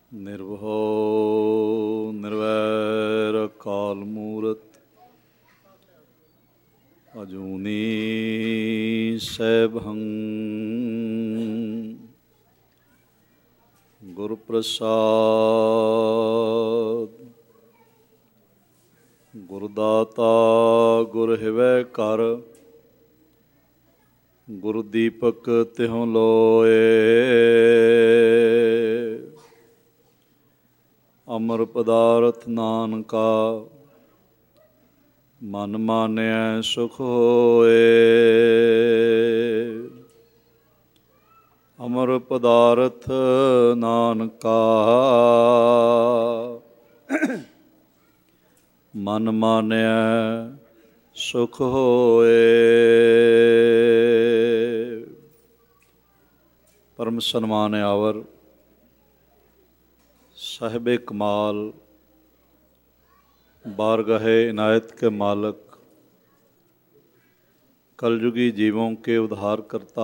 ਨਿਰਭਉ ਨਿਰਵੈਰ ਅਕਾਲ ਮੂਰਤ ਅਜੂਨੀ ਸੈਭੰ ਗੁਰ ਪ੍ਰਸਾਦ। ਗੁਰ ਦਾਤਾ ਗੁਰ ਹਿਵੈ ਘਰ, ਗੁਰ ਦੀਪਕ ਤਿਹੁ ਲੋਏ। ਅਮਰ ਪਦਾਰਥ ਨਾਨਕਾ, ਮਨ ਮਾਨਿਆ ਸੁਖ ਹੋਏ। ਅਮਰ ਪਦਾਰਥ ਨਾਨਕਾ, ਮਨ ਮਾਨਿਆ ਸੁਖ ਹੋਏ। ਪਰਮ ਸਨਮਾਨ ਆਵਰ ਸਾਹਿਬ ਕਮਾਲ, बारगाहे इनायत के मालिक, कलयुगी जीवों के उद्धार करता,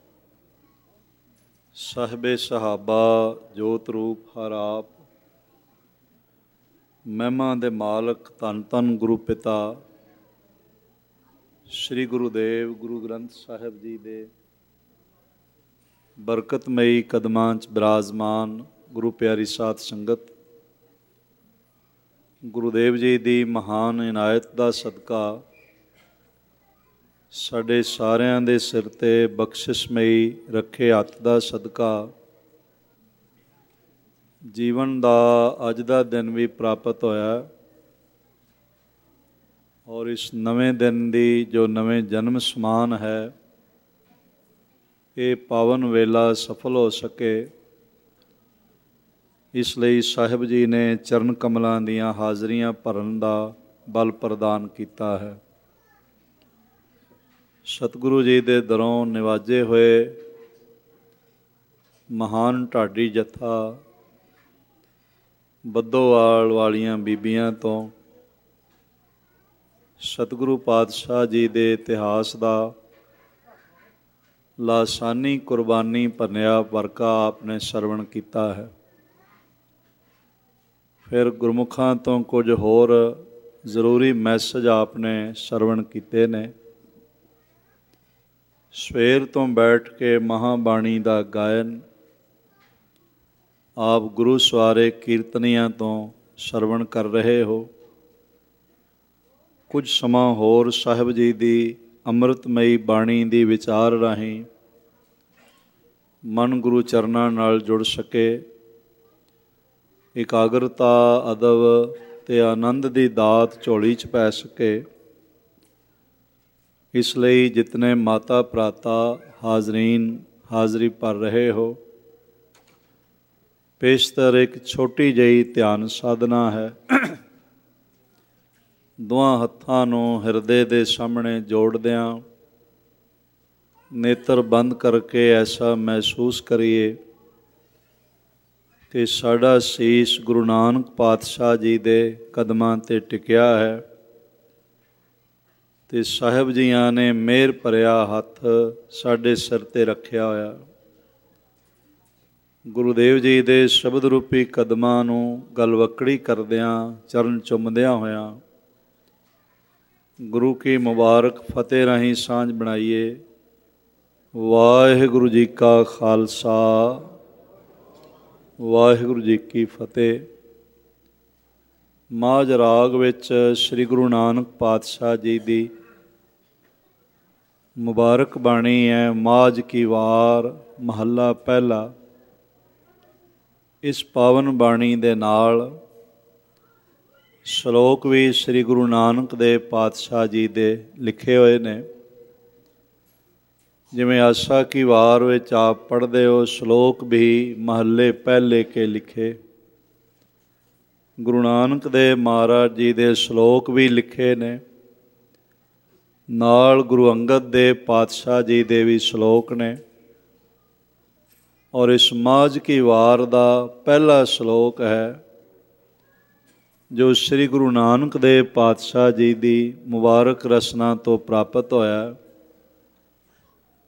साहिबे सहाबा जोत रूप हर आप, महिमा दे मालिक धन धन गुरु पिता श्री गुरुदेव गुरु ग्रंथ साहिब जी दे बरकतमई कदमां च बिराजमान गुरु प्यारी साध संगत, गुरुदेव जी की महान इनायत का सदका साढ़े सारिਆਂ ਦੇ सिर ते बख्शिशमई रखे हत्थ का सदका जीवन का अज का दिन भी प्राप्त होया। और इस नवे दिन की जो नवे जन्म समान है, ये पावन वेला सफल हो सके, इसलिए साहिब जी ने चरण कमलों दीयां हाज़रियां भरन का बल प्रदान किया है। सतगुरु जी के दरों निवाजे हुए महान ढाडी जत्था बद्धोवाल वालियां बीबियां तो सतगुरु पातशाह जी के इतिहास का लासानी कुर्बानी भरनिया वरका आपने सरवण किया है। फिर गुरमुखां तो कुछ होर जरूरी मैसेज आपने सरवण किए ने। सवेर तो बैठ के महाबाणी का गायन आप गुरु सवारे कीर्तनियां तो सरवण कर रहे हो। कुछ समा होर साहिब जी की अमृतमयी बाणी की विचार राहीं मन गुरु चरनां नाल जुड़ सके, इकाग्रता अदब ते आनंद की दात झोली च पै सके। इसलिए जितने माता भराता हाजरीन हाज़री भर रहे हो, पेशतर एक छोटी जही ध्यान साधना है। दोवां हत्थां नूं हिरदे दे सामने जोड़दियां नेत्र बंद करके ऐसा महसूस करिए कि साड़ा सीस गुरु नानक पातशाह जी दे कदमां ते टिकिया है, ते साहिब जियां ने मेहर भरिया हथ साडे सिर ते रखिया होया। गुरुदेव जी दे शब्द रूपी कदमां नूं गलवकड़ी करदियां चरण चुमदियां होया गुरु की मुबारक फतेह राहीं सांझ बनाइए। वाहिगुरु जी का खालसा, वाहिगुरु जी की फतेह। माझ राग विच श्री गुरु नानक पातशाह जी की मुबारक बाणी है। माझ की वार महला पहला। इस पावन बाणी दे नाल श्लोक भी श्री गुरु नानक देव पातशाह जी दे लिखे हुए ने। जिमें आशा की वार विच आप पढ़ते हो, श्लोक भी महले पहले के लिखे। गुरु नानक देव महाराज जी दे श्लोक भी लिखे ने, नाल गुरु अंगद देव पातशाह जी दे भी श्लोक ने। और इस माझ की वार का पहला श्लोक है जो श्री गुरु नानक देव पातशाह जी की मुबारक रसना तो प्राप्त होया,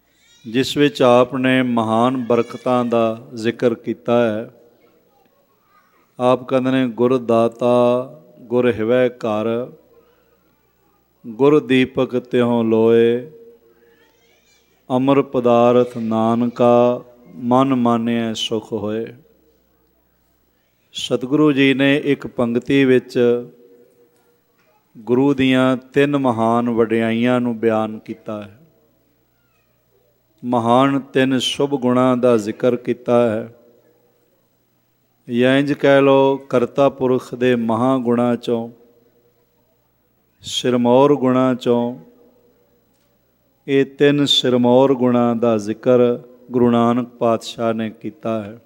जिस विच आपने महान बरकतां दा जिक्र किया है। ਆਪ ਕਹਿੰਦੇ ਨੇ ਗੁਰ ਦਾਤਾ ਗੁਰ ਹਿਵੈ ਘਰ, ਗੁਰ ਦੀਪਕ ਤਿਉ ਲੋਏ, ਅਮਰ ਪਦਾਰਥ ਨਾਨਕਾ ਮਨ ਮਾਨਿਆ ਸੁਖ ਹੋਏ। ਸਤਿਗੁਰੂ ਜੀ ਨੇ ਇੱਕ ਪੰਗਤੀ ਵਿੱਚ ਗੁਰੂ ਦੀਆਂ 3 ਮਹਾਨ ਵਡਿਆਈਆਂ ਨੂੰ ਬਿਆਨ ਕੀਤਾ ਹੈ। ਮਹਾਨ 3 ਸ਼ੁਭ ਗੁਣਾਂ ਦਾ ਜ਼ਿਕਰ ਕੀਤਾ ਹੈ। ਜਾਂ ਇੰਝ ਕਹਿ ਲਓ, ਕਰਤਾ ਪੁਰਖ ਦੇ ਮਹਾਂਗੁਣਾਂ 'ਚੋਂ, ਸਿਰਮੌਰ ਗੁਣਾਂ 'ਚੋਂ ਇਹ 3 ਸਿਰਮੌਰ ਗੁਣਾਂ ਦਾ ਜ਼ਿਕਰ ਗੁਰੂ ਨਾਨਕ ਪਾਤਸ਼ਾਹ ਨੇ ਕੀਤਾ ਹੈ।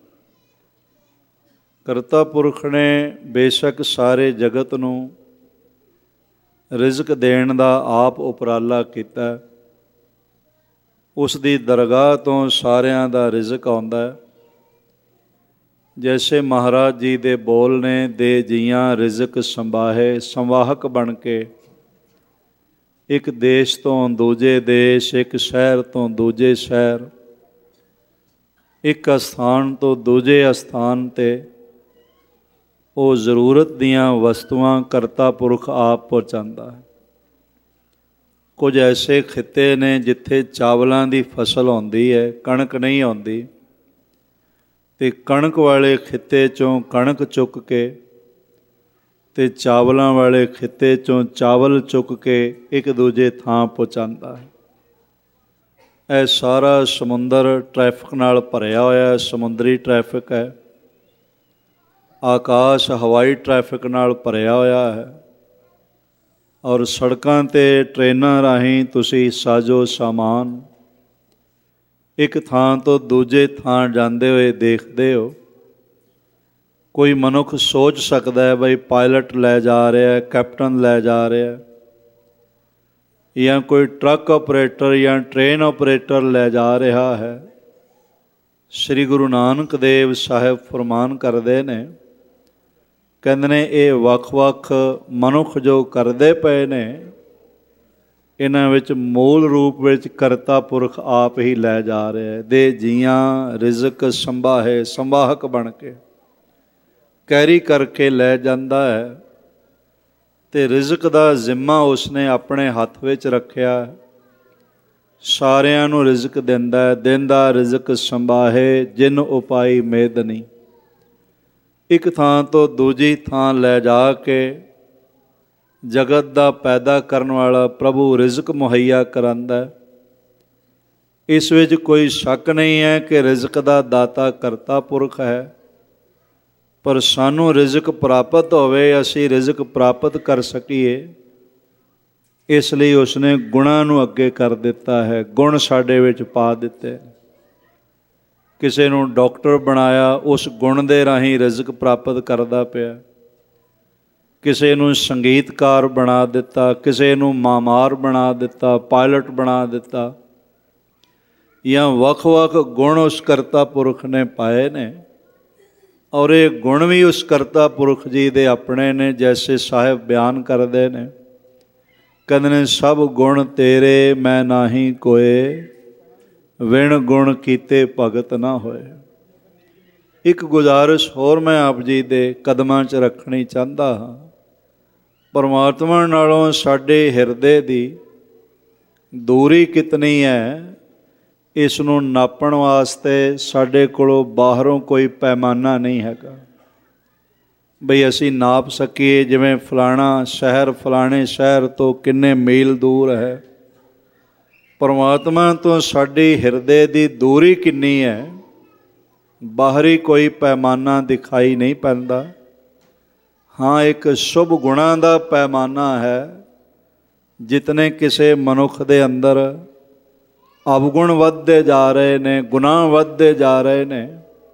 ਕਰਤਾ ਪੁਰਖ ਨੇ ਬੇਸ਼ੱਕ ਸਾਰੇ ਜਗਤ ਨੂੰ ਰਿਜ਼ਕ ਦੇਣ ਦਾ ਆਪ ਉਪਰਾਲਾ ਕੀਤਾ। ਉਸ ਦੀ ਦਰਗਾਹ ਤੋਂ ਸਾਰਿਆਂ ਦਾ ਰਿਜ਼ਕ ਆਉਂਦਾ ਹੈ। ਜੈਸੇ ਮਹਾਰਾਜ ਜੀ ਦੇ ਬੋਲ ਨੇ, ਦੇ ਜੀਆਂ ਰਿਜ਼ਕ ਸੰਭਾਹੇ, ਸੰਵਾਹਕ ਬਣ ਕੇ ਇੱਕ ਦੇਸ਼ ਤੋਂ ਦੂਜੇ ਦੇਸ਼, ਇੱਕ ਸ਼ਹਿਰ ਤੋਂ ਦੂਜੇ ਸ਼ਹਿਰ, ਇੱਕ ਅਸਥਾਨ ਤੋਂ ਦੂਜੇ ਅਸਥਾਨ 'ਤੇ ਉਹ ਜ਼ਰੂਰਤ ਦੀਆਂ ਵਸਤੂਆਂ ਕਰਤਾ ਪੁਰਖ ਆਪ ਪਹੁੰਚਾਉਂਦਾ ਹੈ। ਕੁਝ ਐਸੇ ਖਿੱਤੇ ਨੇ ਜਿੱਥੇ ਚਾਵਲਾਂ ਦੀ ਫਸਲ ਆਉਂਦੀ ਹੈ, ਕਣਕ ਨਹੀਂ ਆਉਂਦੀ, ਅਤੇ ਕਣਕ ਵਾਲੇ ਖਿੱਤੇ 'ਚੋਂ ਕਣਕ ਚੁੱਕ ਕੇ ਅਤੇ ਚਾਵਲਾਂ ਵਾਲੇ ਖਿੱਤੇ 'ਚੋਂ ਚਾਵਲ ਚੁੱਕ ਕੇ ਇੱਕ ਦੂਜੇ ਥਾਂ ਪਹੁੰਚਾਉਂਦਾ ਹੈ। ਇਹ ਸਾਰਾ ਸਮੁੰਦਰ ਟ੍ਰੈਫਿਕ ਨਾਲ ਭਰਿਆ ਹੋਇਆ, ਸਮੁੰਦਰੀ ਟ੍ਰੈਫਿਕ ਹੈ। ਆਕਾਸ਼ ਹਵਾਈ ਟ੍ਰੈਫਿਕ ਨਾਲ ਭਰਿਆ ਹੋਇਆ ਹੈ। ਔਰ ਸੜਕਾਂ 'ਤੇ ਟ੍ਰੇਨਾਂ ਰਾਹੀਂ ਤੁਸੀਂ ਸਾਜੋ ਸਾਮਾਨ ਇੱਕ ਥਾਂ ਤੋਂ ਦੂਜੇ ਥਾਂ ਜਾਂਦੇ ਹੋਏ ਦੇਖਦੇ ਹੋ। ਕੋਈ ਮਨੁੱਖ ਸੋਚ ਸਕਦਾ ਹੈ ਬਈ ਪਾਇਲਟ ਲੈ ਜਾ ਰਿਹਾ, ਕੈਪਟਨ ਲੈ ਜਾ ਰਿਹਾ, ਜਾਂ ਕੋਈ ਟਰੱਕ ਆਪਰੇਟਰ ਜਾਂ ਟ੍ਰੇਨ ਆਪਰੇਟਰ ਲੈ ਜਾ ਰਿਹਾ ਹੈ। ਸ੍ਰੀ ਗੁਰੂ ਨਾਨਕ ਦੇਵ ਸਾਹਿਬ ਫਰਮਾਨ ਕਰਦੇ ਨੇ, ਕਹਿੰਦੇ ਨੇ ਇਹ ਵੱਖ-ਵੱਖ ਮਨੁੱਖ ਜੋ ਕਰਦੇ ਪਏ ਨੇ, ਇਹਨਾਂ ਵਿੱਚ ਮੂਲ ਰੂਪ ਵਿੱਚ ਕਰਤਾ ਪੁਰਖ ਆਪ ਹੀ ਲੈ ਜਾ ਰਿਹਾ ਹੈ। ਦੇ ਜੀਆਂ ਰਿਜ਼ਕ ਸੰਭਾਹੇ, ਸੰਵਾਹਕ ਬਣ ਕੇ ਕੈਰੀ ਕਰਕੇ ਲੈ ਜਾਂਦਾ ਹੈ, ਅਤੇ ਰਿਜ਼ਕ ਦਾ ਜ਼ਿੰਮਾ ਉਸਨੇ ਆਪਣੇ ਹੱਥ ਵਿੱਚ ਰੱਖਿਆ। ਸਾਰਿਆਂ ਨੂੰ ਰਿਜ਼ਕ ਦਿੰਦਾ ਹੈ। ਦਿੰਦਾ ਰਿਜ਼ਕ ਸੰਭਾਹੇ, ਜਿਨ ਉਪਾਈ ਮੇਦ ਨਹੀਂ। ਇੱਕ ਥਾਂ ਤੋਂ ਦੂਜੀ ਥਾਂ ਲੈ ਜਾ ਕੇ ਜਗਤ ਦਾ ਪੈਦਾ ਕਰਨ ਵਾਲਾ ਪ੍ਰਭੂ ਰਿਜ਼ਕ ਮੁਹੱਈਆ ਕਰਾਉਂਦਾ। ਇਸ ਵਿੱਚ ਕੋਈ ਸ਼ੱਕ ਨਹੀਂ ਹੈ ਕਿ ਰਿਜ਼ਕ ਦਾ ਦਾਤਾ ਕਰਤਾ ਪੁਰਖ ਹੈ, ਪਰ ਸਾਨੂੰ ਰਿਜ਼ਕ ਪ੍ਰਾਪਤ ਹੋਵੇ, ਅਸੀਂ ਰਿਜ਼ਕ ਪ੍ਰਾਪਤ ਕਰ ਸਕੀਏ, ਇਸ ਲਈ ਉਸਨੇ ਗੁਣਾਂ ਨੂੰ ਅੱਗੇ ਕਰ ਦਿੱਤਾ ਹੈ। ਗੁਣ ਸਾਡੇ ਵਿੱਚ ਪਾ ਦਿੱਤੇ। ਕਿਸੇ ਨੂੰ ਡਾਕਟਰ ਬਣਾਇਆ, ਉਸ ਗੁਣ ਦੇ ਰਾਹੀਂ ਰਿਜ਼ਕ ਪ੍ਰਾਪਤ ਕਰਦਾ ਪਿਆ। ਕਿਸੇ ਨੂੰ ਸੰਗੀਤਕਾਰ ਬਣਾ ਦਿੱਤਾ, ਕਿਸੇ ਨੂੰ ਮਾਮਾਰ ਬਣਾ ਦਿੱਤਾ, ਪਾਇਲਟ ਬਣਾ ਦਿੱਤਾ, ਜਾਂ ਵੱਖ-ਵੱਖ ਗੁਣ ਉਸ ਕਰਤਾ ਪੁਰਖ ਨੇ ਪਾਏ ਨੇ। ਔਰ ਇਹ ਗੁਣ ਵੀ ਉਸ ਕਰਤਾ ਪੁਰਖ ਜੀ ਦੇ ਆਪਣੇ ਨੇ। ਜੈਸੇ ਸਾਹਿਬ ਬਿਆਨ ਕਰਦੇ ਨੇ, ਕਹਿੰਦੇ ਨੇ ਸਭ ਗੁਣ ਤੇਰੇ ਮੈਂ ਨਾਹੀ ਕੋਏ, ਵਿਣ ਗੁਣ ਕੀਤੇ ਭਗਤ ਨਾ ਹੋਏ। ਇੱਕ ਗੁਜ਼ਾਰਿਸ਼ ਹੋਰ ਮੈਂ ਆਪ ਜੀ ਦੇ ਕਦਮਾਂ 'ਚ ਰੱਖਣੀ ਚਾਹੁੰਦਾ ਹਾਂ। ਪਰਮਾਤਮਾ ਨਾਲੋਂ ਸਾਡੇ ਹਿਰਦੇ ਦੀ ਦੂਰੀ ਕਿਤਨੀ ਹੈ, ਇਸ ਨੂੰ ਨਾਪਣ ਵਾਸਤੇ ਸਾਡੇ ਕੋਲੋਂ ਬਾਹਰੋਂ ਕੋਈ ਪੈਮਾਨਾ ਨਹੀਂ ਹੈਗਾ ਬਈ ਅਸੀਂ ਨਾਪ ਸਕੀਏ ਜਿਵੇਂ ਫਲਾਣਾ ਸ਼ਹਿਰ ਫਲਾਣੇ ਸ਼ਹਿਰ ਤੋਂ ਕਿੰਨੇ ਮੀਲ ਦੂਰ ਹੈ। ਪਰਮਾਤਮਾ ਤੋਂ ਸਾਡੀ ਹਿਰਦੇ ਦੀ ਦੂਰੀ ਕਿੰਨੀ ਹੈ, ਬਾਹਰੀ ਕੋਈ ਪੈਮਾਨਾ ਦਿਖਾਈ ਨਹੀਂ ਪੈਂਦਾ। ਹਾਂ, ਇੱਕ ਸ਼ੁਭ ਗੁਣਾਂ ਦਾ ਪੈਮਾਨਾ ਹੈ। ਜਿਤਨੇ ਕਿਸੇ ਮਨੁੱਖ ਦੇ ਅੰਦਰ ਅਵਗੁਣ ਵੱਧਦੇ ਜਾ ਰਹੇ ਨੇ, ਗੁਨਾਹ ਵੱਧਦੇ ਜਾ ਰਹੇ ਨੇ,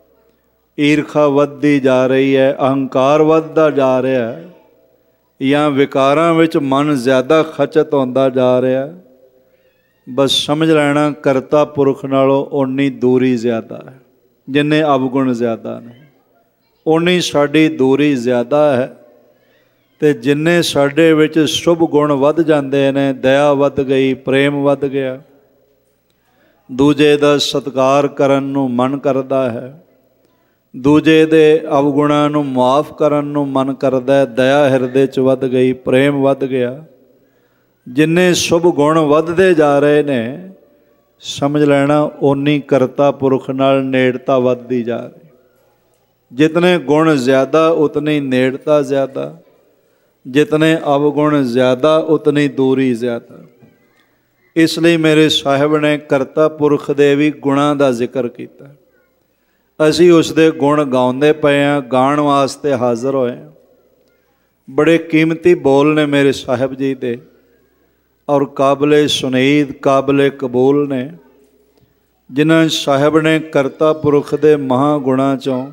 ਈਰਖਾ ਵੱਧਦੀ ਜਾ ਰਹੀ ਹੈ, ਅਹੰਕਾਰ ਵੱਧਦਾ ਜਾ ਰਿਹਾ ਹੈ, ਜਾਂ ਵਿਕਾਰਾਂ ਵਿੱਚ ਮਨ ਜ਼ਿਆਦਾ ਖਚਤ ਹੁੰਦਾ ਜਾ ਰਿਹਾ, ਬਸ ਸਮਝ ਲੈਣਾ ਕਰਤਾ ਪੁਰਖ ਨਾਲੋਂ ਓਨੀ ਦੂਰੀ ਜ਼ਿਆਦਾ ਹੈ। ਜਿੰਨੇ ਅਵਗੁਣ ਜ਼ਿਆਦਾ ਨੇ ਓਨੀ ਸਾਡੀ ਦੂਰੀ ਜ਼ਿਆਦਾ ਹੈ। ਅਤੇ ਜਿੰਨੇ ਸਾਡੇ ਵਿੱਚ ਸ਼ੁਭ ਗੁਣ ਵੱਧ ਜਾਂਦੇ ਨੇ, ਦਇਆ ਵੱਧ ਗਈ, ਪ੍ਰੇਮ ਵੱਧ ਗਿਆ, ਦੂਜੇ ਦਾ ਸਤਿਕਾਰ ਕਰਨ ਨੂੰ ਮਨ ਕਰਦਾ ਹੈ, ਦੂਜੇ ਦੇ ਅਵਗੁਣਾਂ ਨੂੰ ਮੁਆਫ ਕਰਨ ਨੂੰ ਮਨ ਕਰਦਾ, ਦਇਆ ਹਿਰਦੇ 'ਚ ਵੱਧ ਗਈ, ਪ੍ਰੇਮ ਵੱਧ ਗਿਆ। ਜਿੰਨੇ ਸ਼ੁਭ ਗੁਣ ਵੱਧਦੇ ਜਾ ਰਹੇ ਨੇ, ਸਮਝ ਲੈਣਾ ਓਨੀ ਕਰਤਾ ਪੁਰਖ ਨਾਲ ਨੇੜਤਾ ਵੱਧਦੀ ਜਾ ਰਹੀ। ਜਿਤਨੇ ਗੁਣ ਜ਼ਿਆਦਾ ਉਤਨੀ ਨੇੜਤਾ ਜ਼ਿਆਦਾ, ਜਿਤਨੇ ਅਵਗੁਣ ਜ਼ਿਆਦਾ ਉਤਨੀ ਦੂਰੀ ਜ਼ਿਆਦਾ। ਇਸ ਲਈ ਮੇਰੇ ਸਾਹਿਬ ਨੇ ਕਰਤਾ ਪੁਰਖ ਦੇ ਵੀ ਗੁਣਾਂ ਦਾ ਜ਼ਿਕਰ ਕੀਤਾ। ਅਸੀਂ ਉਸ ਦੇ ਗੁਣ ਗਾਉਂਦੇ ਪਏ ਹਾਂ, ਗਾਉਣ ਵਾਸਤੇ ਹਾਜ਼ਰ ਹੋਏ ਹਾਂ। ਬੜੇ ਕੀਮਤੀ ਬੋਲ ਨੇ ਮੇਰੇ ਸਾਹਿਬ ਜੀ ਦੇ, ਔਰ ਕਾਬਲੇ ਸੁਨੀਦ, ਕਾਬਲੇ ਕਬੂਲ ਨੇ, ਜਿਨ੍ਹਾਂ ਸਾਹਿਬ ਨੇ ਕਰਤਾ ਪੁਰਖ ਦੇ ਮਹਾਂਗੁਣਾਂ 'ਚੋਂ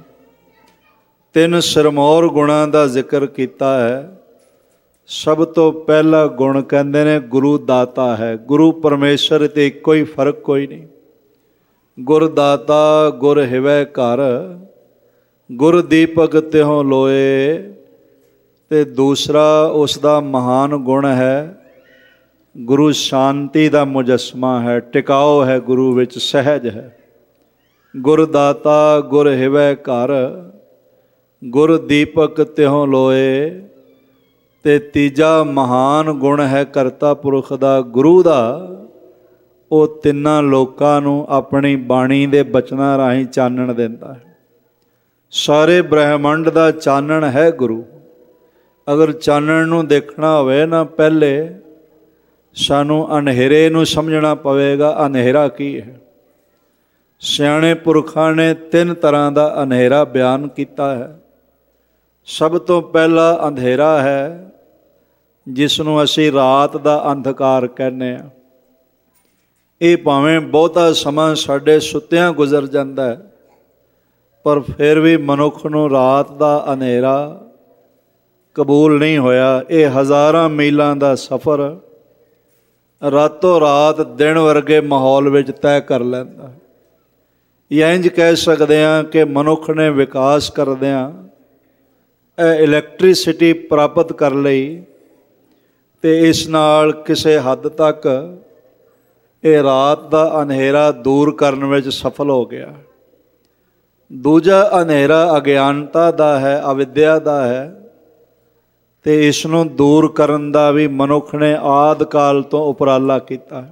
3 ਸਿਰਮੌਰ ਗੁਣਾਂ ਦਾ ਜ਼ਿਕਰ ਕੀਤਾ ਹੈ। ਸਭ ਤੋਂ ਪਹਿਲਾ ਗੁਣ ਕਹਿੰਦੇ ਨੇ ਗੁਰੂ ਦਾਤਾ ਹੈ। ਗੁਰੂ ਪਰਮੇਸ਼ਰ ਤੇ ਇੱਕੋ ਹੀ, ਫਰਕ ਕੋਈ ਨਹੀਂ। ਗੁਰ ਦਾਤਾ ਗੁਰ ਹਿਵੈ ਘਰ, ਗੁਰ ਦੀਪਕ ਤਿਹੁ ਲੋਏ। ਅਤੇ ਦੂਸਰਾ ਉਸ ਦਾ ਮਹਾਨ ਗੁਣ ਹੈ ਗੁਰੂ ਸ਼ਾਂਤੀ ਦਾ ਮੁਜੱਸਮਾ ਹੈ, ਟਿਕਾਓ ਹੈ ਗੁਰੂ ਵਿੱਚ, ਸਹਿਜ ਹੈ। ਗੁਰ ਦਾਤਾ ਗੁਰ ਹਿਵੈ ਘਰ, ਗੁਰ ਦੀਪਕ ਤਿਹੁ ਲੋਏ। ਅਤੇ ਤੀਜਾ ਮਹਾਨ ਗੁਣ ਹੈ ਕਰਤਾ ਪੁਰਖ ਦਾ, ਗੁਰੂ ਦਾ। ਉਹ ਤਿੰਨਾਂ ਲੋਕਾਂ ਨੂੰ ਆਪਣੀ ਬਾਣੀ ਦੇ ਬਚਨਾਂ ਰਾਹੀਂ ਚਾਨਣ ਦਿੰਦਾ ਹੈ। ਸਾਰੇ ਬ੍ਰਹਿਮੰਡ ਦਾ ਚਾਨਣ ਹੈ ਗੁਰੂ। ਅਗਰ ਚਾਨਣ ਨੂੰ ਦੇਖਣਾ ਹੋਵੇ ਨਾ, ਪਹਿਲੇ ਸਾਨੂੰ ਅੰਧੇਰੇ ਨੂੰ ਸਮਝਣਾ ਪਵੇਗਾ, ਅੰਧੇਰਾ ਕੀ ਹੈ। ਸਿਆਣੇ ਪੁਰਖਾਂ ਨੇ 3 ਤਰ੍ਹਾਂ ਦਾ ਅੰਧੇਰਾ ਬਿਆਨ ਕੀਤਾ ਹੈ। ਸਭ ਤੋਂ ਪਹਿਲਾ ਅੰਧੇਰਾ ਹੈ ਜਿਸ ਨੂੰ ਅਸੀਂ ਰਾਤ ਦਾ ਅੰਧਕਾਰ ਕਹਿੰਦੇ ਹਾਂ। ਇਹ ਭਾਵੇਂ ਬਹੁਤਾ ਸਮਾਂ ਸਾਡੇ ਸੁੱਤਿਆਂ ਗੁਜ਼ਰ ਜਾਂਦਾ ਹੈ, ਪਰ ਫਿਰ ਵੀ ਮਨੁੱਖ ਨੂੰ ਰਾਤ ਦਾ ਹਨੇਰਾ ਕਬੂਲ ਨਹੀਂ ਹੋਇਆ। ਇਹ ਹਜ਼ਾਰਾਂ ਮੀਲਾਂ ਦਾ ਸਫ਼ਰ ਰਾਤੋਂ ਰਾਤ ਦਿਨ ਵਰਗੇ ਮਾਹੌਲ ਵਿੱਚ ਤੈਅ ਕਰ ਲੈਂਦਾ। ਜਾਂ ਇੰਝ ਕਹਿ ਸਕਦੇ ਹਾਂ ਕਿ ਮਨੁੱਖ ਨੇ ਵਿਕਾਸ ਕਰਦਿਆਂ ਇਹ ਇਲੈਕਟ੍ਰੀਸਿਟੀ ਪ੍ਰਾਪਤ ਕਰ ਲਈ, ਅਤੇ ਇਸ ਨਾਲ ਕਿਸੇ ਹੱਦ ਤੱਕ ਇਹ ਰਾਤ ਦਾ ਹਨੇਰਾ ਦੂਰ ਕਰਨ ਵਿੱਚ ਸਫਲ ਹੋ ਗਿਆ। ਦੂਜਾ ਹਨੇਰਾ ਅਗਿਆਨਤਾ ਦਾ ਹੈ, ਅਵਿਦਿਆ ਦਾ ਹੈ, ਅਤੇ ਇਸ ਨੂੰ ਦੂਰ ਕਰਨ ਦਾ ਵੀ ਮਨੁੱਖ ਨੇ ਆਦਿ ਕਾਲ ਤੋਂ ਉਪਰਾਲਾ ਕੀਤਾ।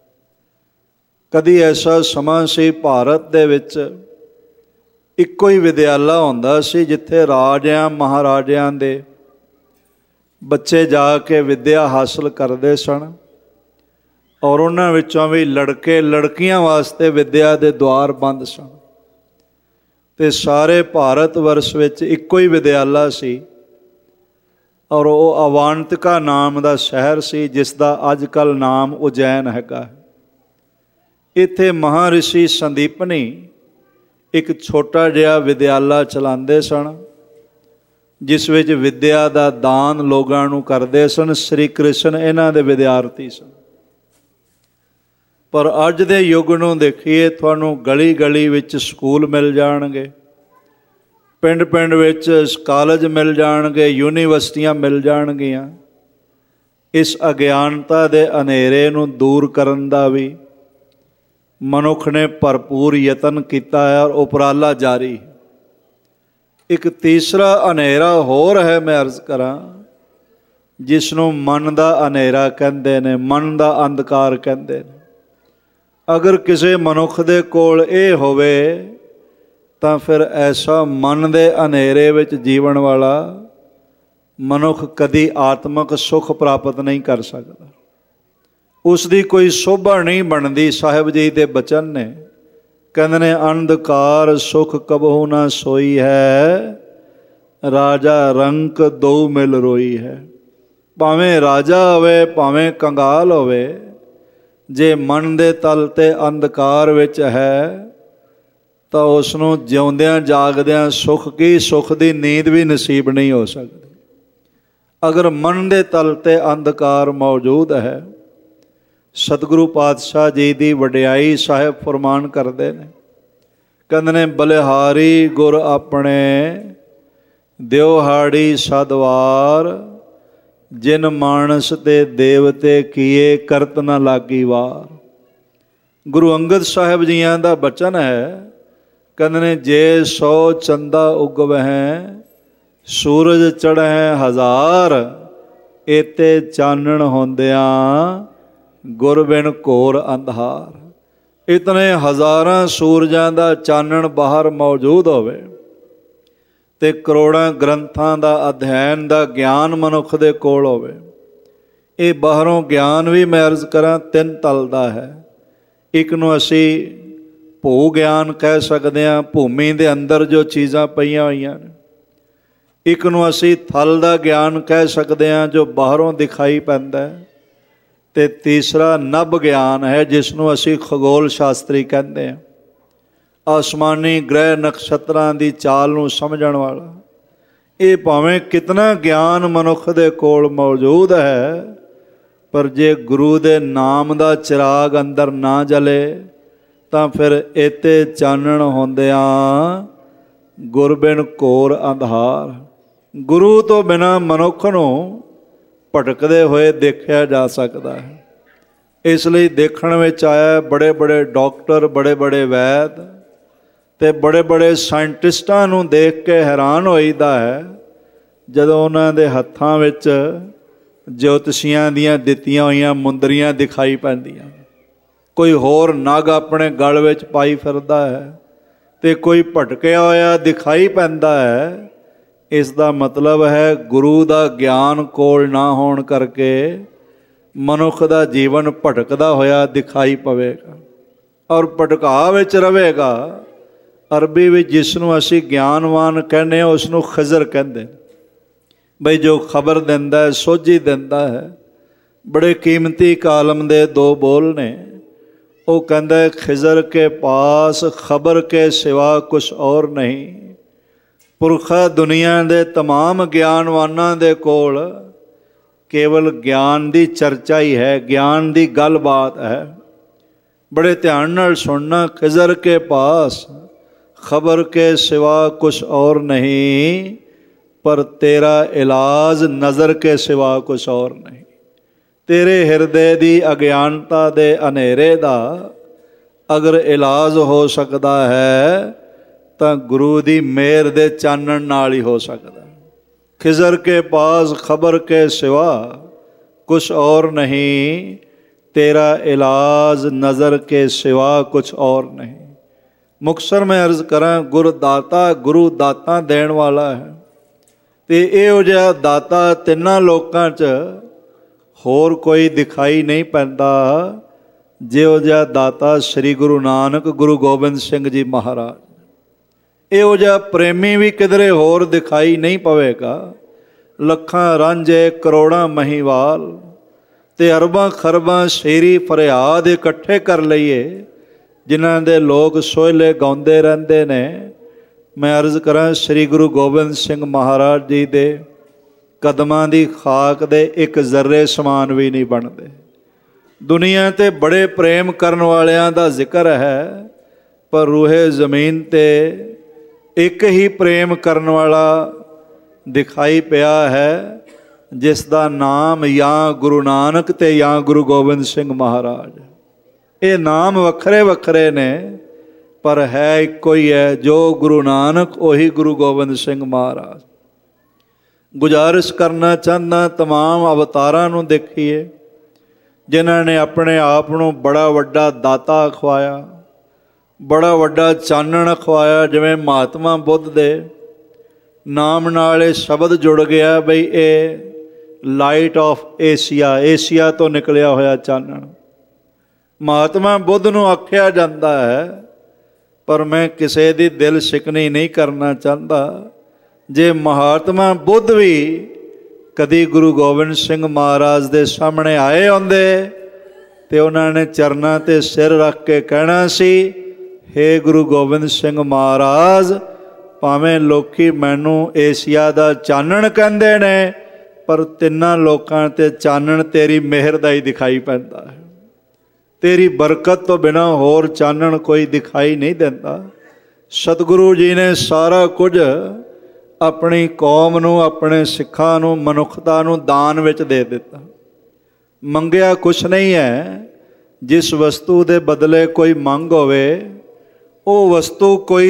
ਕਦੀ ਐਸਾ ਸਮਾਂ ਸੀ ਭਾਰਤ ਦੇ ਵਿੱਚ ਇੱਕੋ ਹੀ ਵਿਦਿਆਲਾ ਹੁੰਦਾ ਸੀ ਜਿੱਥੇ ਰਾਜਿਆਂ ਮਹਾਰਾਜਿਆਂ ਦੇ ਬੱਚੇ ਜਾ ਕੇ ਵਿੱਦਿਆ ਹਾਸਲ ਕਰਦੇ ਸਨ, ਔਰ ਉਹਨਾਂ ਵਿੱਚੋਂ ਵੀ ਲੜਕੇ ਲੜਕੀਆਂ ਵਾਸਤੇ ਵਿੱਦਿਆ ਦੇ ਦੁਆਰ ਬੰਦ ਸਨ। ਅਤੇ ਸਾਰੇ ਭਾਰਤ ਵਰਸ਼ ਵਿੱਚ ਇੱਕੋ ਹੀ ਵਿਦਿਆਲਾ ਸੀ, ਔਰ ਉਹ ਅਵਾਂਤਿਕਾ ਨਾਮ ਦਾ ਸ਼ਹਿਰ ਸੀ, ਜਿਸ ਦਾ ਅੱਜ ਕੱਲ੍ਹ ਨਾਮ ਉਜੈਨ ਹੈਗਾ। ਇੱਥੇ ਮਹਾਰਿਸ਼ੀ ਸੰਦੀਪਨੀ ਇੱਕ ਛੋਟਾ ਜਿਹਾ ਵਿਦਿਆਲਾ ਚਲਾਉਂਦੇ ਸਨ, ਜਿਸ ਵਿੱਚ ਵਿੱਦਿਆ ਦਾ ਦਾਨ ਲੋਕਾਂ ਨੂੰ ਕਰਦੇ ਸਨ। ਸ਼੍ਰੀ ਕ੍ਰਿਸ਼ਨ ਇਹਨਾਂ ਦੇ ਵਿਦਿਆਰਥੀ ਸਨ। ਪਰ ਅੱਜ ਦੇ ਯੁੱਗ ਨੂੰ ਦੇਖੀਏ, ਤੁਹਾਨੂੰ ਗਲੀ ਗਲੀ ਵਿੱਚ ਸਕੂਲ ਮਿਲ ਜਾਣਗੇ, ਪਿੰਡ ਪਿੰਡ ਵਿੱਚ ਕਾਲਜ ਮਿਲ ਜਾਣਗੇ, ਯੂਨੀਵਰਸਿਟੀਆਂ ਮਿਲ ਜਾਣਗੀਆਂ। ਇਸ ਅਗਿਆਨਤਾ ਦੇ ਹਨੇਰੇ ਨੂੰ ਦੂਰ ਕਰਨ ਦਾ ਵੀ ਮਨੁੱਖ ਨੇ ਭਰਪੂਰ ਯਤਨ ਕੀਤਾ ਹੈ, ਔਰ ਉਪਰਾਲਾ ਜਾਰੀ। ਇੱਕ ਤੀਸਰਾ ਹਨੇਰਾ ਹੋਰ ਹੈ, ਮੈਂ ਅਰਜ਼ ਕਰਾਂ, ਜਿਸ ਨੂੰ ਮਨ ਦਾ ਹਨੇਰਾ ਕਹਿੰਦੇ ਨੇ, ਮਨ ਦਾ ਅੰਧਕਾਰ ਕਹਿੰਦੇ ਨੇ। ਅਗਰ ਕਿਸੇ ਮਨੁੱਖ ਦੇ ਕੋਲ ਇਹ ਹੋਵੇ ਤਾਂ ਫਿਰ ਐਸਾ ਮਨ ਦੇ ਹਨੇਰੇ ਵਿੱਚ ਜੀਵਨ ਵਾਲਾ ਮਨੁੱਖ ਕਦੀ ਆਤਮਿਕ ਸੁੱਖ ਪ੍ਰਾਪਤ ਨਹੀਂ ਕਰ ਸਕਦਾ। ਉਸ ਦੀ ਕੋਈ ਸ਼ੋਭਾ ਨਹੀਂ ਬਣਦੀ। ਸਾਹਿਬ ਜੀ ਦੇ ਬਚਨ ਨੇ, ਕਹਿੰਦੇ ਨੇ, ਅੰਧਕਾਰ ਸੁਖ ਕਬਹੂ ਨਾ ਸੋਈ ਹੈ, ਰਾਜਾ ਰੰਕ ਦੋ ਮਿਲ ਰੋਈ ਹੈ। ਭਾਵੇਂ ਰਾਜਾ ਹੋਵੇ, ਭਾਵੇਂ ਕੰਗਾਲ ਹੋਵੇ, ਜੇ ਮਨ ਦੇ ਤਲ 'ਤੇ ਅੰਧਕਾਰ ਵਿੱਚ ਹੈ ਤਾਂ ਉਸ ਨੂੰ ਜਿਉਂਦਿਆਂ ਜਾਗਦਿਆਂ ਸੁੱਖ ਕੀ, ਸੁੱਖ ਦੀ ਨੀਂਦ ਵੀ ਨਸੀਬ ਨਹੀਂ ਹੋ ਸਕਦੀ। ਅਗਰ ਮਨ ਦੇ ਤਲ 'ਤੇ ਅੰਧਕਾਰ ਮੌਜੂਦ ਹੈ, ਸਤਿਗੁਰੂ ਪਾਤਸ਼ਾਹ ਜੀ ਦੀ ਵਡਿਆਈ ਸਾਹਿਬ ਫਰਮਾਨ ਕਰਦੇ ਨੇ, ਕਹਿੰਦੇ ਨੇ, ਬਲਿਹਾਰੀ ਗੁਰ ਆਪਣੇ ਦਿਉਹਾੜੀ ਸਦਵਾਰ, ਜਿਨ ਮਾਨਸ ਤੇ ਦੇਵਤੇ ਕੀਏ ਕਰਤ ਨਾ ਲਾਗੀ ਵਾਰ। ਗੁਰੂ ਅੰਗਦ ਸਾਹਿਬ ਜੀਆਂ ਦਾ ਬਚਨ ਹੈ, ਕਹਿੰਦੇ ਨੇ ਜੇ 100 ਚੰਦਾ ਉਗਵਹਿ ਸੂਰਜ ਚੜ੍ਹੈ ਹਜ਼ਾਰ, ਏਤੇ ਚਾਨਣ ਹੁੰਦਿਆਂ ਗੁਰ ਬਿਨ ਘੋਰ ਅੰਧਾਰ। ਇਤਨੇ ਹਜ਼ਾਰਾਂ ਸੂਰਜਾਂ ਦਾ ਚਾਨਣ ਬਾਹਰ ਮੌਜੂਦ ਹੋਵੇ ਤੇ ਕਰੋੜਾਂ ਗ੍ਰੰਥਾਂ ਦਾ ਅਧਿਐਨ ਦਾ ਗਿਆਨ ਮਨੁੱਖ ਦੇ ਕੋਲ ਹੋਵੇ, ਇਹ ਬਾਹਰੋਂ ਗਿਆਨ ਵੀ ਮੈਂ ਅਰਜ਼ ਕਰਾਂ ਤਿੰਨ ਤਲ ਦਾ ਹੈ। ਇੱਕ ਨੂੰ ਅਸੀਂ ਭੂ ਗਿਆਨ ਕਹਿ ਸਕਦੇ ਹਾਂ, ਭੂਮੀ ਦੇ ਅੰਦਰ ਜੋ ਚੀਜ਼ਾਂ ਪਈਆਂ ਹੋਈਆਂ ਨੇ। ਇੱਕ ਨੂੰ ਅਸੀਂ ਥਲ ਦਾ ਗਿਆਨ ਕਹਿ ਸਕਦੇ ਹਾਂ, ਜੋ ਬਾਹਰੋਂ ਦਿਖਾਈ ਪੈਂਦਾ ਹੈ। ਅਤੇ ਤੀਸਰਾ ਨਭ ਗਿਆਨ ਹੈ, ਜਿਸ ਨੂੰ ਅਸੀਂ ਖਗੋਲ ਸ਼ਾਸਤਰੀ ਕਹਿੰਦੇ ਹਾਂ, ਆਸਮਾਨੀ ਗ੍ਰਹਿ ਨਕਸ਼ਤਰਾਂ ਦੀ ਚਾਲ ਨੂੰ ਸਮਝਣ ਵਾਲਾ। ਇਹ ਭਾਵੇਂ ਕਿਤਨਾ ਗਿਆਨ ਮਨੁੱਖ ਦੇ ਕੋਲ ਮੌਜੂਦ ਹੈ, ਪਰ ਜੇ ਗੁਰੂ ਦੇ ਨਾਮ ਦਾ ਚਿਰਾਗ ਅੰਦਰ ਨਾ ਜਲੇ ਤਾਂ ਫਿਰ ਏਤੇ ਚਾਨਣ ਹੁੰਦਿਆਂ ਗੁਰ ਬਿਨ ਘੋਰ ਅੰਧਾਰ। ਗੁਰੂ ਤੋਂ ਬਿਨਾਂ ਮਨੁੱਖ ਨੂੰ ਭਟਕਦੇ ਹੋਏ ਦੇਖਿਆ ਜਾ ਸਕਦਾ ਹੈ। ਇਸ ਲਈ ਦੇਖਣ ਵਿੱਚ ਆਇਆ ਬੜੇ ਬੜੇ ਡਾਕਟਰ, ਬੜੇ ਬੜੇ ਵੈਦ ਅਤੇ ਬੜੇ ਬੜੇ ਸਾਇੰਟਿਸਟਾਂ ਨੂੰ ਦੇਖ ਕੇ ਹੈਰਾਨ ਹੋਈਦਾ ਹੈ ਜਦੋਂ ਉਹਨਾਂ ਦੇ ਹੱਥਾਂ ਵਿੱਚ ਜੋਤਸ਼ੀਆਂ ਦੀਆਂ ਦਿੱਤੀਆਂ ਹੋਈਆਂ ਮੁੰਦਰੀਆਂ ਦਿਖਾਈ ਪੈਂਦੀਆਂ। ਕੋਈ ਹੋਰ ਨਗ ਆਪਣੇ ਗਲ ਵਿੱਚ ਪਾਈ ਫਿਰਦਾ ਹੈ ਅਤੇ ਕੋਈ ਭਟਕਿਆ ਹੋਇਆ ਦਿਖਾਈ ਪੈਂਦਾ ਹੈ। ਇਸ ਦਾ ਮਤਲਬ ਹੈ ਗੁਰੂ ਦਾ ਗਿਆਨ ਕੋਲ ਨਾ ਹੋਣ ਕਰਕੇ ਮਨੁੱਖ ਦਾ ਜੀਵਨ ਭਟਕਦਾ ਹੋਇਆ ਦਿਖਾਈ ਪਵੇਗਾ ਔਰ ਭਟਕਾ ਵਿੱਚ ਰਹੇਗਾ। ਅਰਬੀ ਵਿੱਚ ਜਿਸ ਨੂੰ ਅਸੀਂ ਗਿਆਨਵਾਨ ਕਹਿੰਦੇ ਹਾਂ, ਉਸ ਨੂੰ ਖਜ਼ਰ ਕਹਿੰਦੇ, ਬਈ ਜੋ ਖਬਰ ਦਿੰਦਾ ਹੈ, ਸੋਝੀ ਦਿੰਦਾ ਹੈ। ਬੜੇ ਕੀਮਤੀ ਕਾਲਮ ਦੇ ਦੋ ਬੋਲ ਨੇ। ਉਹ ਕਹਿੰਦਾ ਹੈ, ਖਿਜ਼ਰ ਕੇ ਪਾਸ ਖਬਰ ਕੇ ਸਿਵਾ ਕੁਛ ਔਰ ਨਹੀਂ। ਪੁਰਖਾ ਦੁਨੀਆ ਦੇ ਤਮਾਮ ਗਿਆਨਵਾਨਾਂ ਦੇ ਕੋਲ ਕੇਵਲ ਗਿਆਨ ਦੀ ਚਰਚਾ ਹੀ ਹੈ, ਗਿਆਨ ਦੀ ਗੱਲਬਾਤ ਹੈ। ਬੜੇ ਧਿਆਨ ਨਾਲ ਸੁਣਨਾ। ਖਿਜ਼ਰ ਕੇ ਪਾਸ ਖਬਰ ਕੇ ਸਿਵਾ ਕੁਛ ਔਰ ਨਹੀਂ, ਪਰ ਤੇਰਾ ਇਲਾਜ ਨਜ਼ਰ ਕੇ ਸਿਵਾ ਕੁਛ ਔਰ ਨਹੀਂ। ਤੇਰੇ ਹਿਰਦੇ ਦੀ ਅਗਿਆਨਤਾ ਦੇ ਹਨੇਰੇ ਦਾ ਅਗਰ ਇਲਾਜ ਹੋ ਸਕਦਾ ਹੈ ਤਾਂ ਗੁਰੂ ਦੀ ਮਿਹਰ ਦੇ ਚਾਨਣ ਨਾਲ ਹੀ ਹੋ ਸਕਦਾ। ਖਿਜ਼ਰ ਕੇ ਪਾਸ ਖਬਰ ਕੇ ਸਿਵਾ ਕੁਛ ਔਰ ਨਹੀਂ, ਤੇਰਾ ਇਲਾਜ ਨਜ਼ਰ ਕੇ ਸਿਵਾ ਕੁਛ ਔਰ ਨਹੀਂ। ਮੁਕਤਸਰ ਮੈਂ ਅਰਜ਼ ਕਰਾਂ, ਗੁਰਦਾਤਾ ਗੁਰੂ ਦਾਤਾਂ ਦੇਣ ਵਾਲਾ ਹੈ ਅਤੇ ਇਹੋ ਜਿਹਾ ਦਾਤਾ ਤਿੰਨਾਂ ਲੋਕਾਂ 'ਚ ਹੋਰ ਕੋਈ ਦਿਖਾਈ ਨਹੀਂ ਪੈਂਦਾ ਜਿਹੋ ਜਿਹਾ ਦਾਤਾ ਸ੍ਰੀ ਗੁਰੂ ਨਾਨਕ ਗੁਰੂ ਗੋਬਿੰਦ ਸਿੰਘ ਜੀ ਮਹਾਰਾਜ। ਇਹੋ ਜਿਹਾ ਪ੍ਰੇਮੀ ਵੀ ਕਿਧਰੇ ਹੋਰ ਦਿਖਾਈ ਨਹੀਂ ਪਵੇਗਾ। ਲੱਖਾਂ ਰਾਂਝੇ ਕਰੋੜਾਂ ਮਹੀਵਾਲ ਅਤੇ ਅਰਬਾਂ ਖਰਬਾਂ ਸ਼ੇਰੀ ਫਰਿਆਦ ਇਕੱਠੇ ਕਰ ਲਈਏ, ਜਿਨ੍ਹਾਂ ਦੇ ਲੋਕ ਸੋਹਿਲੇ ਗਾਉਂਦੇ ਰਹਿੰਦੇ ਨੇ। ਮੈਂ ਅਰਜ਼ ਕਰਾਂ, ਸ੍ਰੀ ਗੁਰੂ ਗੋਬਿੰਦ ਸਿੰਘ ਮਹਾਰਾਜ ਜੀ ਦੇ ਕਦਮਾਂ ਦੀ ਖਾਕ ਦੇ ਇੱਕ ਜ਼ਰਰੇ ਸਮਾਨ ਵੀ ਨਹੀਂ ਬਣਦੇ। ਦੁਨੀਆ 'ਤੇ ਬੜੇ ਪ੍ਰੇਮ ਕਰਨ ਵਾਲਿਆਂ ਦਾ ਜ਼ਿਕਰ ਹੈ, ਪਰ ਰੂਹੇ ਜ਼ਮੀਨ 'ਤੇ ਇੱਕ ਹੀ ਪ੍ਰੇਮ ਕਰਨ ਵਾਲਾ ਦਿਖਾਈ ਪਿਆ ਹੈ, ਜਿਸ ਦਾ ਨਾਮ ਜਾਂ ਗੁਰੂ ਨਾਨਕ ਅਤੇ ਜਾਂ ਗੁਰੂ ਗੋਬਿੰਦ ਸਿੰਘ ਮਹਾਰਾਜ। ਇਹ ਨਾਮ ਵੱਖਰੇ ਵੱਖਰੇ ਨੇ, ਪਰ ਹੈ ਇੱਕੋ ਹੀ ਹੈ, ਜੋ ਗੁਰੂ ਨਾਨਕ ਉਹੀ ਗੁਰੂ ਗੋਬਿੰਦ ਸਿੰਘ ਮਹਾਰਾਜ। ਗੁਜ਼ਾਰਿਸ਼ ਕਰਨਾ ਚਾਹੁੰਦਾ ਤਮਾਮ ਅਵਤਾਰਾਂ ਨੂੰ ਦੇਖੀਏ, ਜਿਨ੍ਹਾਂ ਨੇ ਆਪਣੇ ਆਪ ਨੂੰ ਬੜਾ ਵੱਡਾ ਦਾਤਾ ਅਖਵਾਇਆ, ਬੜਾ ਵੱਡਾ ਚਾਨਣ ਅਖਵਾਇਆ। ਜਿਵੇਂ ਮਹਾਤਮਾ ਬੁੱਧ ਦੇ ਨਾਮ ਨਾਲ ਇਹ ਸ਼ਬਦ ਜੁੜ ਗਿਆ ਬਈ ਇਹ ਲਾਈਟ ਆਫ ਏਸ਼ੀਆ, ਏਸ਼ੀਆ ਤੋਂ ਨਿਕਲਿਆ ਹੋਇਆ ਚਾਨਣ। ਮਹਾਤਮਾ ਬੁੱਧ ਨੂੰ ਆਖਿਆ ਜਾਂਦਾ ਹੈ, ਪਰ ਮੈਂ ਕਿਸੇ ਦੀ ਦਿਲ ਸ਼ਿਕਨੀ ਨਹੀਂ ਕਰਨਾ ਚਾਹੁੰਦਾ। ਜੇ ਮਹਾਤਮਾ ਬੁੱਧ ਵੀ ਕਦੀ ਗੁਰੂ ਗੋਬਿੰਦ ਸਿੰਘ ਮਹਾਰਾਜ ਦੇ ਸਾਹਮਣੇ ਆਏ ਹੁੰਦੇ ਤੇ ਉਹਨਾਂ ਨੇ ਚਰਨਾਂ 'ਤੇ ਸਿਰ ਰੱਖ ਕੇ ਕਹਿਣਾ ਸੀ, ਹੇ ਗੁਰੂ ਗੋਬਿੰਦ ਸਿੰਘ ਮਹਾਰਾਜ, ਭਾਵੇਂ ਲੋਕੀ ਮੈਨੂੰ ਏਸ਼ੀਆ ਦਾ ਚਾਨਣ ਕਹਿੰਦੇ ਨੇ, ਪਰ ਤਿੰਨਾਂ ਲੋਕਾਂ 'ਤੇ ਚਾਨਣ ਤੇਰੀ ਮਿਹਰ ਦਾ ਹੀ ਦਿਖਾਈ ਪੈਂਦਾ ਹੈ। ਤੇਰੀ ਬਰਕਤ ਤੋਂ ਬਿਨਾਂ ਹੋਰ ਚਾਨਣ ਕੋਈ ਦਿਖਾਈ ਨਹੀਂ ਦਿੰਦਾ। ਸਤਿਗੁਰੂ ਜੀ ਨੇ ਸਾਰਾ ਕੁਝ ਆਪਣੀ ਕੌਮ ਨੂੰ, ਆਪਣੇ ਸਿੱਖਾਂ ਨੂੰ, ਮਨੁੱਖਤਾ ਨੂੰ ਦਾਨ ਵਿੱਚ ਦੇ ਦਿੱਤਾ। ਮੰਗਿਆ ਕੁਛ ਨਹੀਂ ਹੈ। ਜਿਸ ਵਸਤੂ ਦੇ ਬਦਲੇ ਕੋਈ ਮੰਗ ਹੋਵੇ, ਉਹ ਵਸਤੂ ਕੋਈ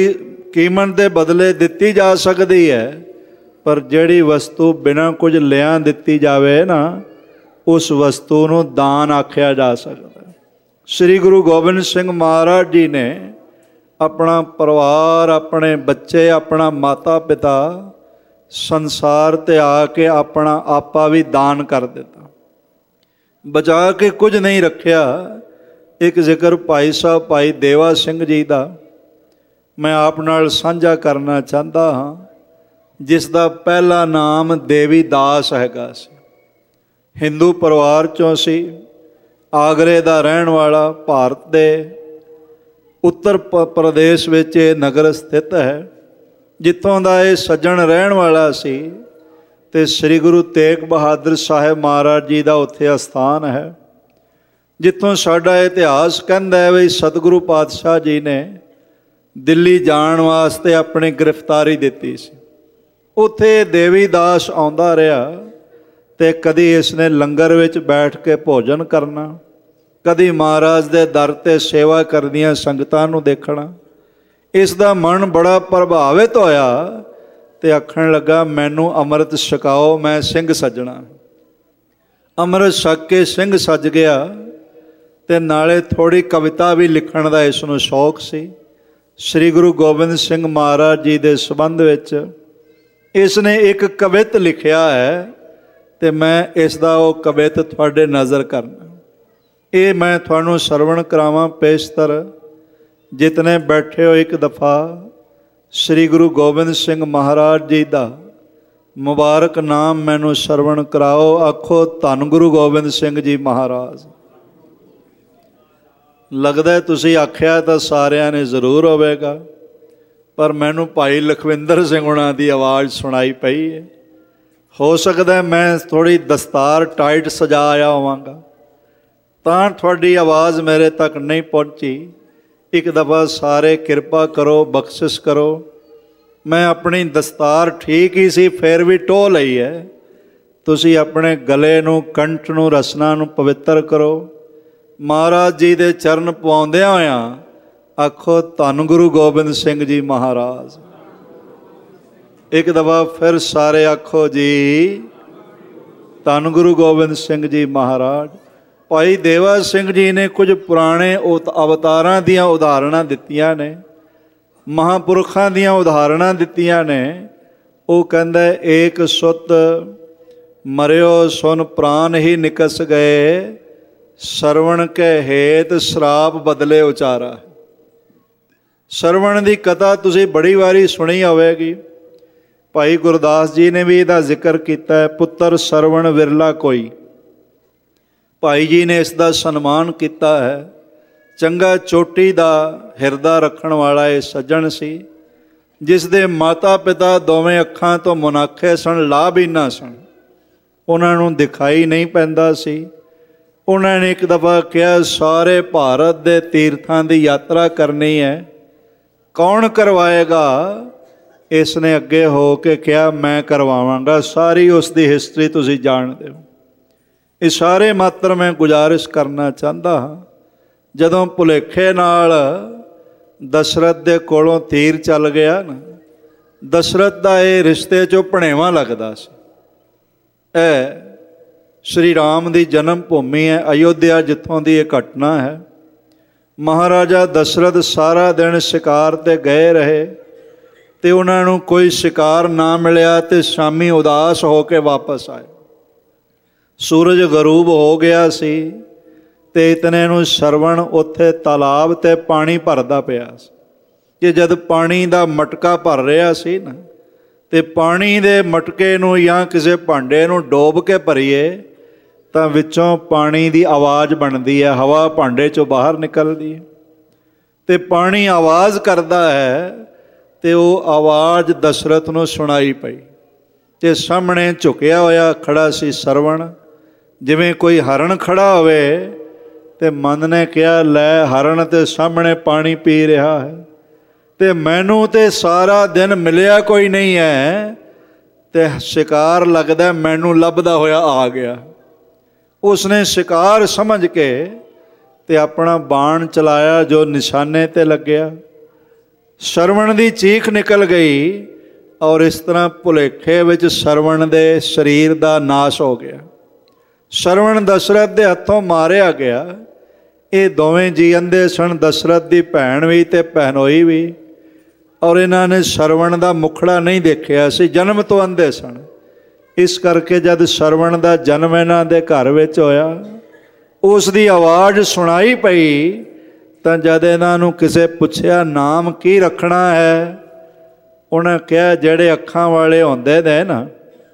कीमत के बदले दिती जा सकती है, पर जिहड़ी वस्तु बिना कुछ लिया दिती जावे ना, उस वस्तु नूं दान आख्या जा सकता है। श्री गुरु गोबिंद सिंह महाराज जी ने अपना परिवार, अपने बच्चे, अपना माता पिता संसार ते आके अपना आपा भी दान कर दिता, बचा के कुछ नहीं रखिया। एक जिक्र भाई साहब भाई देवा सिंह जी का मैं आप नाल साझा करना चाहता हाँ, जिसका पहला नाम देवी दास हैगा सी। हिंदू परिवार चों सी, आगरे का रहन वाला, भारत के उत्तर प्रदेश विच नगर स्थित है, जितों का ये सज्जन रहन वाला सी। ते श्री गुरु तेग बहादुर साहिब महाराज जी का उत्थे अस्थान है, जितों साडा इतिहास कहता है भी सतगुरु पातशाह जी ने दिल्ली जाण वास्ते अपनी गिरफ्तारी दिती सी। उत्थे देवी दास आउंदा रहा, ते कदी इसने लंगर विच बैठ के भोजन करना, कदी महाराज दे दर ते सेवा करदियां संगतां नूं देखना। इसदा मन बड़ा प्रभावित होया ते आखण लगा, मैनू अमृत छकाओ, मैं सिंह सजना। अमृत छक के सिंह सज गया, ते नाले थोड़ी कविता भी लिखण दा इसनूं शौक सी। श्री गुरु गोबिंद सिंह महाराज जी दे संबंध विच इसने एक कवित लिखिया है, ते मैं इसदा वो कवित तुहाडे नज़र करना। ये मैं तुहानूं सरवण करावां पेशतर। जितने बैठे हो एक दफ़ा श्री गुरु गोबिंद सिंह महाराज जी का मुबारक नाम मैनू सरवण कराओ। आखो धन गुरु गोबिंद सिंह जी महाराज। लगता है तुसी आख्या तो सारिया ने जरूर होवेगा, पर मैनू भाई लखविंदर सिंह उन्हां दी आवाज़ सुनाई पई है। हो सकता है मैं थोड़ी दस्तार टाइट सजा आया होवांगा, तां तुहाडी आवाज़ मेरे तक नहीं पहुँची। एक दफ़ा सारे किरपा करो, बख्शिश करो। मैं अपनी दस्तार ठीक ही सी, फिर भी टोह लई है। तुसी अपने गले नूं, कंठ नूं, रसना नूं पवित्र करो। महाराज जी दे चरण पवाउंदियां होइयां आखो धन गुरु गोबिंद सिंह जी महाराज। एक दफ़ा फिर सारे आखो जी धन गुरु गोबिंद सिंह जी महाराज। भाई देवा सिंह जी ने कुछ पुराने अवतारां दियां उदाहरणां दित्तियां ने, महापुरखां दियां उदाहरणां दित्तियां ने। वो कहंदा एक सुत मरियो सुन प्राण ही निकस गए, सरवण के हेत श्राप बदले उचारा। सरवण की कथा तुसी बड़ी वारी सुनी होवेगी। भाई गुरदास जी ने भी इहदा जिक्र किया है, पुत्र सरवण विरला कोई। भाई जी ने इसका सन्मान किया है। चंगा चोटी का हिरदा रखण वाला ये सज्जन सी, जिस दे माता पिता दोवें अखां तो मुनाखे सन, लाभहीना सन। उन्होंने दिखाई नहीं पैंदा सी। उन्होंने एक दफ़ा कहा, सारे भारत के तीर्थां की यात्रा करनी है, कौन करवाएगा? इसने अगे हो के कहा, मैं करवावांगा। सारी उसकी हिस्टरी तुसी जानते हो। इस सारे मात्र मैं गुजारिश करना चाहता हाँ, जदों भुलेखे नाल दशरथ दे कोलों तीर चल गया ना, दशरथ का ये रिश्ते चो भणेवा लगता सी। श्री राम की जन्म भूमि है अयोध्या, जिथों की यह घटना है। महाराजा दशरथ सारा दिन शिकार ते गए रहे, तो उन्होंने कोई शिकार ना मिलिया, तो शामी उदास होकर वापस आए। सूरज गरूब हो गया सी, ते इतने नूं सरवण उत्थे तालाब ते पानी भरदा पिया सी। कि जद पानी का मटका भर रहा सी ना, ते पानी दे मटके नूं या किसी भांडे नूं डोब के भरीए तां विचों पानी की आवाज़ बनती है, हवा भांडे चों बाहर निकलती है, ते पानी आवाज़ करता है। ते वो आवाज़ दशरथ नूं सुनाई पई, ते सामने झुकिया होया खड़ा सी सरवण, जिवें कोई हरण खड़ा होवे। ते मन ने कहा, लै हरण ते सामने पानी पी रहा है, ते मैनू ते सारा दिन मिलिया कोई नहीं है, ते शिकार लगदा मैनू लभदा होया आ गया। उसने शिकार समझ के ते अपना बाण चलाया, जो निशाने ते लग्या। ਸਰਵਣ ਦੀ ਚੀਖ ਨਿਕਲ ਗਈ ਔਰ ਇਸ ਤਰ੍ਹਾਂ ਭੁਲੇਖੇ ਵਿੱਚ ਸਰਵਣ ਦੇ ਸਰੀਰ ਦਾ ਨਾਸ਼ ਹੋ ਗਿਆ। ਸਰਵਣ ਦਸ਼ਰਥ ਦੇ ਹੱਥੋਂ ਮਾਰਿਆ ਗਿਆ। ਇਹ ਦੋਵੇਂ ਜੀ ਅੰਧੇ ਸਨ, ਦਸ਼ਰਥ ਦੀ ਭੈਣ ਵੀ ਅਤੇ ਭੈਣੋਈ ਵੀ। ਔਰ ਇਹਨਾਂ ਨੇ ਸਰਵਣ ਦਾ ਮੁਖੜਾ ਨਹੀਂ ਦੇਖਿਆ ਸੀ, ਜਨਮ ਤੋਂ ਅੰਧੇ ਸਨ। ਇਸ ਕਰਕੇ ਜਦ ਸਰਵਣ ਦਾ ਜਨਮ ਇਹਨਾਂ ਦੇ ਘਰ ਵਿੱਚ ਹੋਇਆ, ਉਸ ਦੀ ਆਵਾਜ਼ ਸੁਣਾਈ ਪਈ, ਤਾਂ ਜਦ ਇਹਨਾਂ ਨੂੰ ਕਿਸੇ ਪੁੱਛਿਆ ਨਾਮ ਕੀ ਰੱਖਣਾ ਹੈ, ਉਹਨਾਂ ਕਿਹਾ ਜਿਹੜੇ ਅੱਖਾਂ ਵਾਲੇ ਹੁੰਦੇ ਨੇ ਨਾ,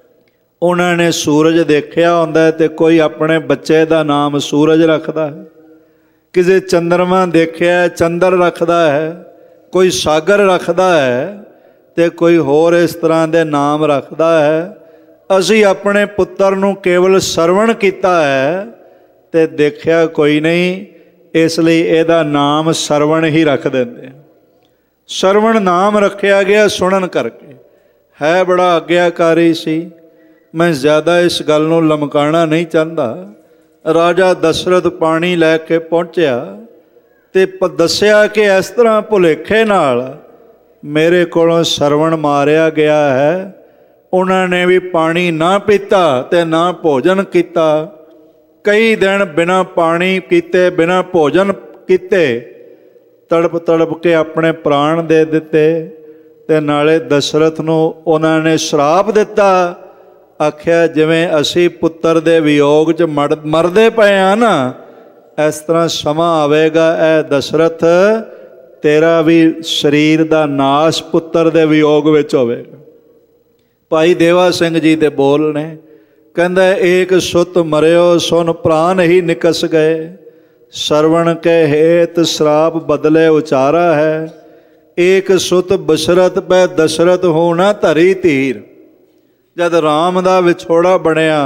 ਉਹਨਾਂ ਨੇ ਸੂਰਜ ਦੇਖਿਆ ਹੁੰਦਾ ਅਤੇ ਕੋਈ ਆਪਣੇ ਬੱਚੇ ਦਾ ਨਾਮ ਸੂਰਜ ਰੱਖਦਾ ਹੈ, ਕਿਸੇ ਚੰਦਰਮਾ ਦੇਖਿਆ ਚੰਦਰ ਰੱਖਦਾ ਹੈ, ਕੋਈ ਸਾਗਰ ਰੱਖਦਾ ਹੈ ਅਤੇ ਕੋਈ ਹੋਰ ਇਸ ਤਰ੍ਹਾਂ ਦੇ ਨਾਮ ਰੱਖਦਾ ਹੈ। ਅਸੀਂ ਆਪਣੇ ਪੁੱਤਰ ਨੂੰ ਕੇਵਲ ਸਰਵਣ ਕੀਤਾ ਹੈ ਅਤੇ ਦੇਖਿਆ ਕੋਈ ਨਹੀਂ, ਇਸ ਲਈ ਇਹਦਾ ਨਾਮ ਸਰਵਣ ਹੀ ਰੱਖ ਦਿੰਦੇ। ਸਰਵਣ ਨਾਮ ਰੱਖਿਆ ਗਿਆ ਸੁਣਨ ਕਰਕੇ। ਹੈ ਬੜਾ ਆਗਿਆਕਾਰੀ ਸੀ। ਮੈਂ ਜ਼ਿਆਦਾ ਇਸ ਗੱਲ ਨੂੰ ਲਮਕਾਉਣਾ ਨਹੀਂ ਚਾਹੁੰਦਾ। ਰਾਜਾ ਦਸ਼ਰਥ ਪਾਣੀ ਲੈ ਕੇ ਪਹੁੰਚਿਆ ਅਤੇ ਦੱਸਿਆ ਕਿ ਇਸ ਤਰ੍ਹਾਂ ਭੁਲੇਖੇ ਨਾਲ ਮੇਰੇ ਕੋਲੋਂ ਸਰਵਣ ਮਾਰਿਆ ਗਿਆ ਹੈ। ਉਹਨਾਂ ਨੇ ਵੀ ਪਾਣੀ ਨਾ ਪੀਤਾ ਅਤੇ ਨਾ ਭੋਜਨ ਕੀਤਾ। ਕਈ ਦਿਨ ਬਿਨਾਂ ਪਾਣੀ ਕੀਤੇ, ਬਿਨਾਂ ਭੋਜਨ ਕੀਤੇ, ਤੜਪ ਤੜਪ ਕੇ ਆਪਣੇ ਪ੍ਰਾਣ ਦੇ ਦਿੱਤੇ। ਅਤੇ ਨਾਲੇ ਦਸ਼ਰਥ ਨੂੰ ਉਹਨਾਂ ਨੇ ਸ਼ਰਾਪ ਦਿੱਤਾ। ਆਖਿਆ ਜਿਵੇਂ ਅਸੀਂ ਪੁੱਤਰ ਦੇ ਵਿਯੋਗ 'ਚ ਮਰਦੇ ਪਏ ਹਾਂ ਨਾ, ਇਸ ਤਰ੍ਹਾਂ ਸਮਾਂ ਆਵੇਗਾ ਇਹ ਦਸ਼ਰਥ ਤੇਰਾ ਵੀ ਸਰੀਰ ਦਾ ਨਾਸ਼ ਪੁੱਤਰ ਦੇ ਵਿਯੋਗ ਵਿੱਚ ਹੋਵੇਗਾ। ਭਾਈ ਦੇਵਾ ਸਿੰਘ ਜੀ ਦੇ ਬੋਲ ਨੇ, ਕਹਿੰਦਾ ਏਕ ਸੁਤ ਮਰਿਓ ਸੁਨ ਪ੍ਰਾਨ ਹੀ ਨਿਕਸ ਗਏ, ਸਰਵਣ ਕੇ ਹੇਤ ਸ਼ਰਾਪ ਬਦਲੇ ਉਚਾਰਾ ਹੈ, ਏਕ ਸੁਤ ਬਸ਼ਰਤ ਪੈ ਦਸ਼ਰਥ ਹੋਣਾ ਧਰੀ ਧੀਰ। ਜਦ ਰਾਮ ਦਾ ਵਿਛੋੜਾ ਬਣਿਆ,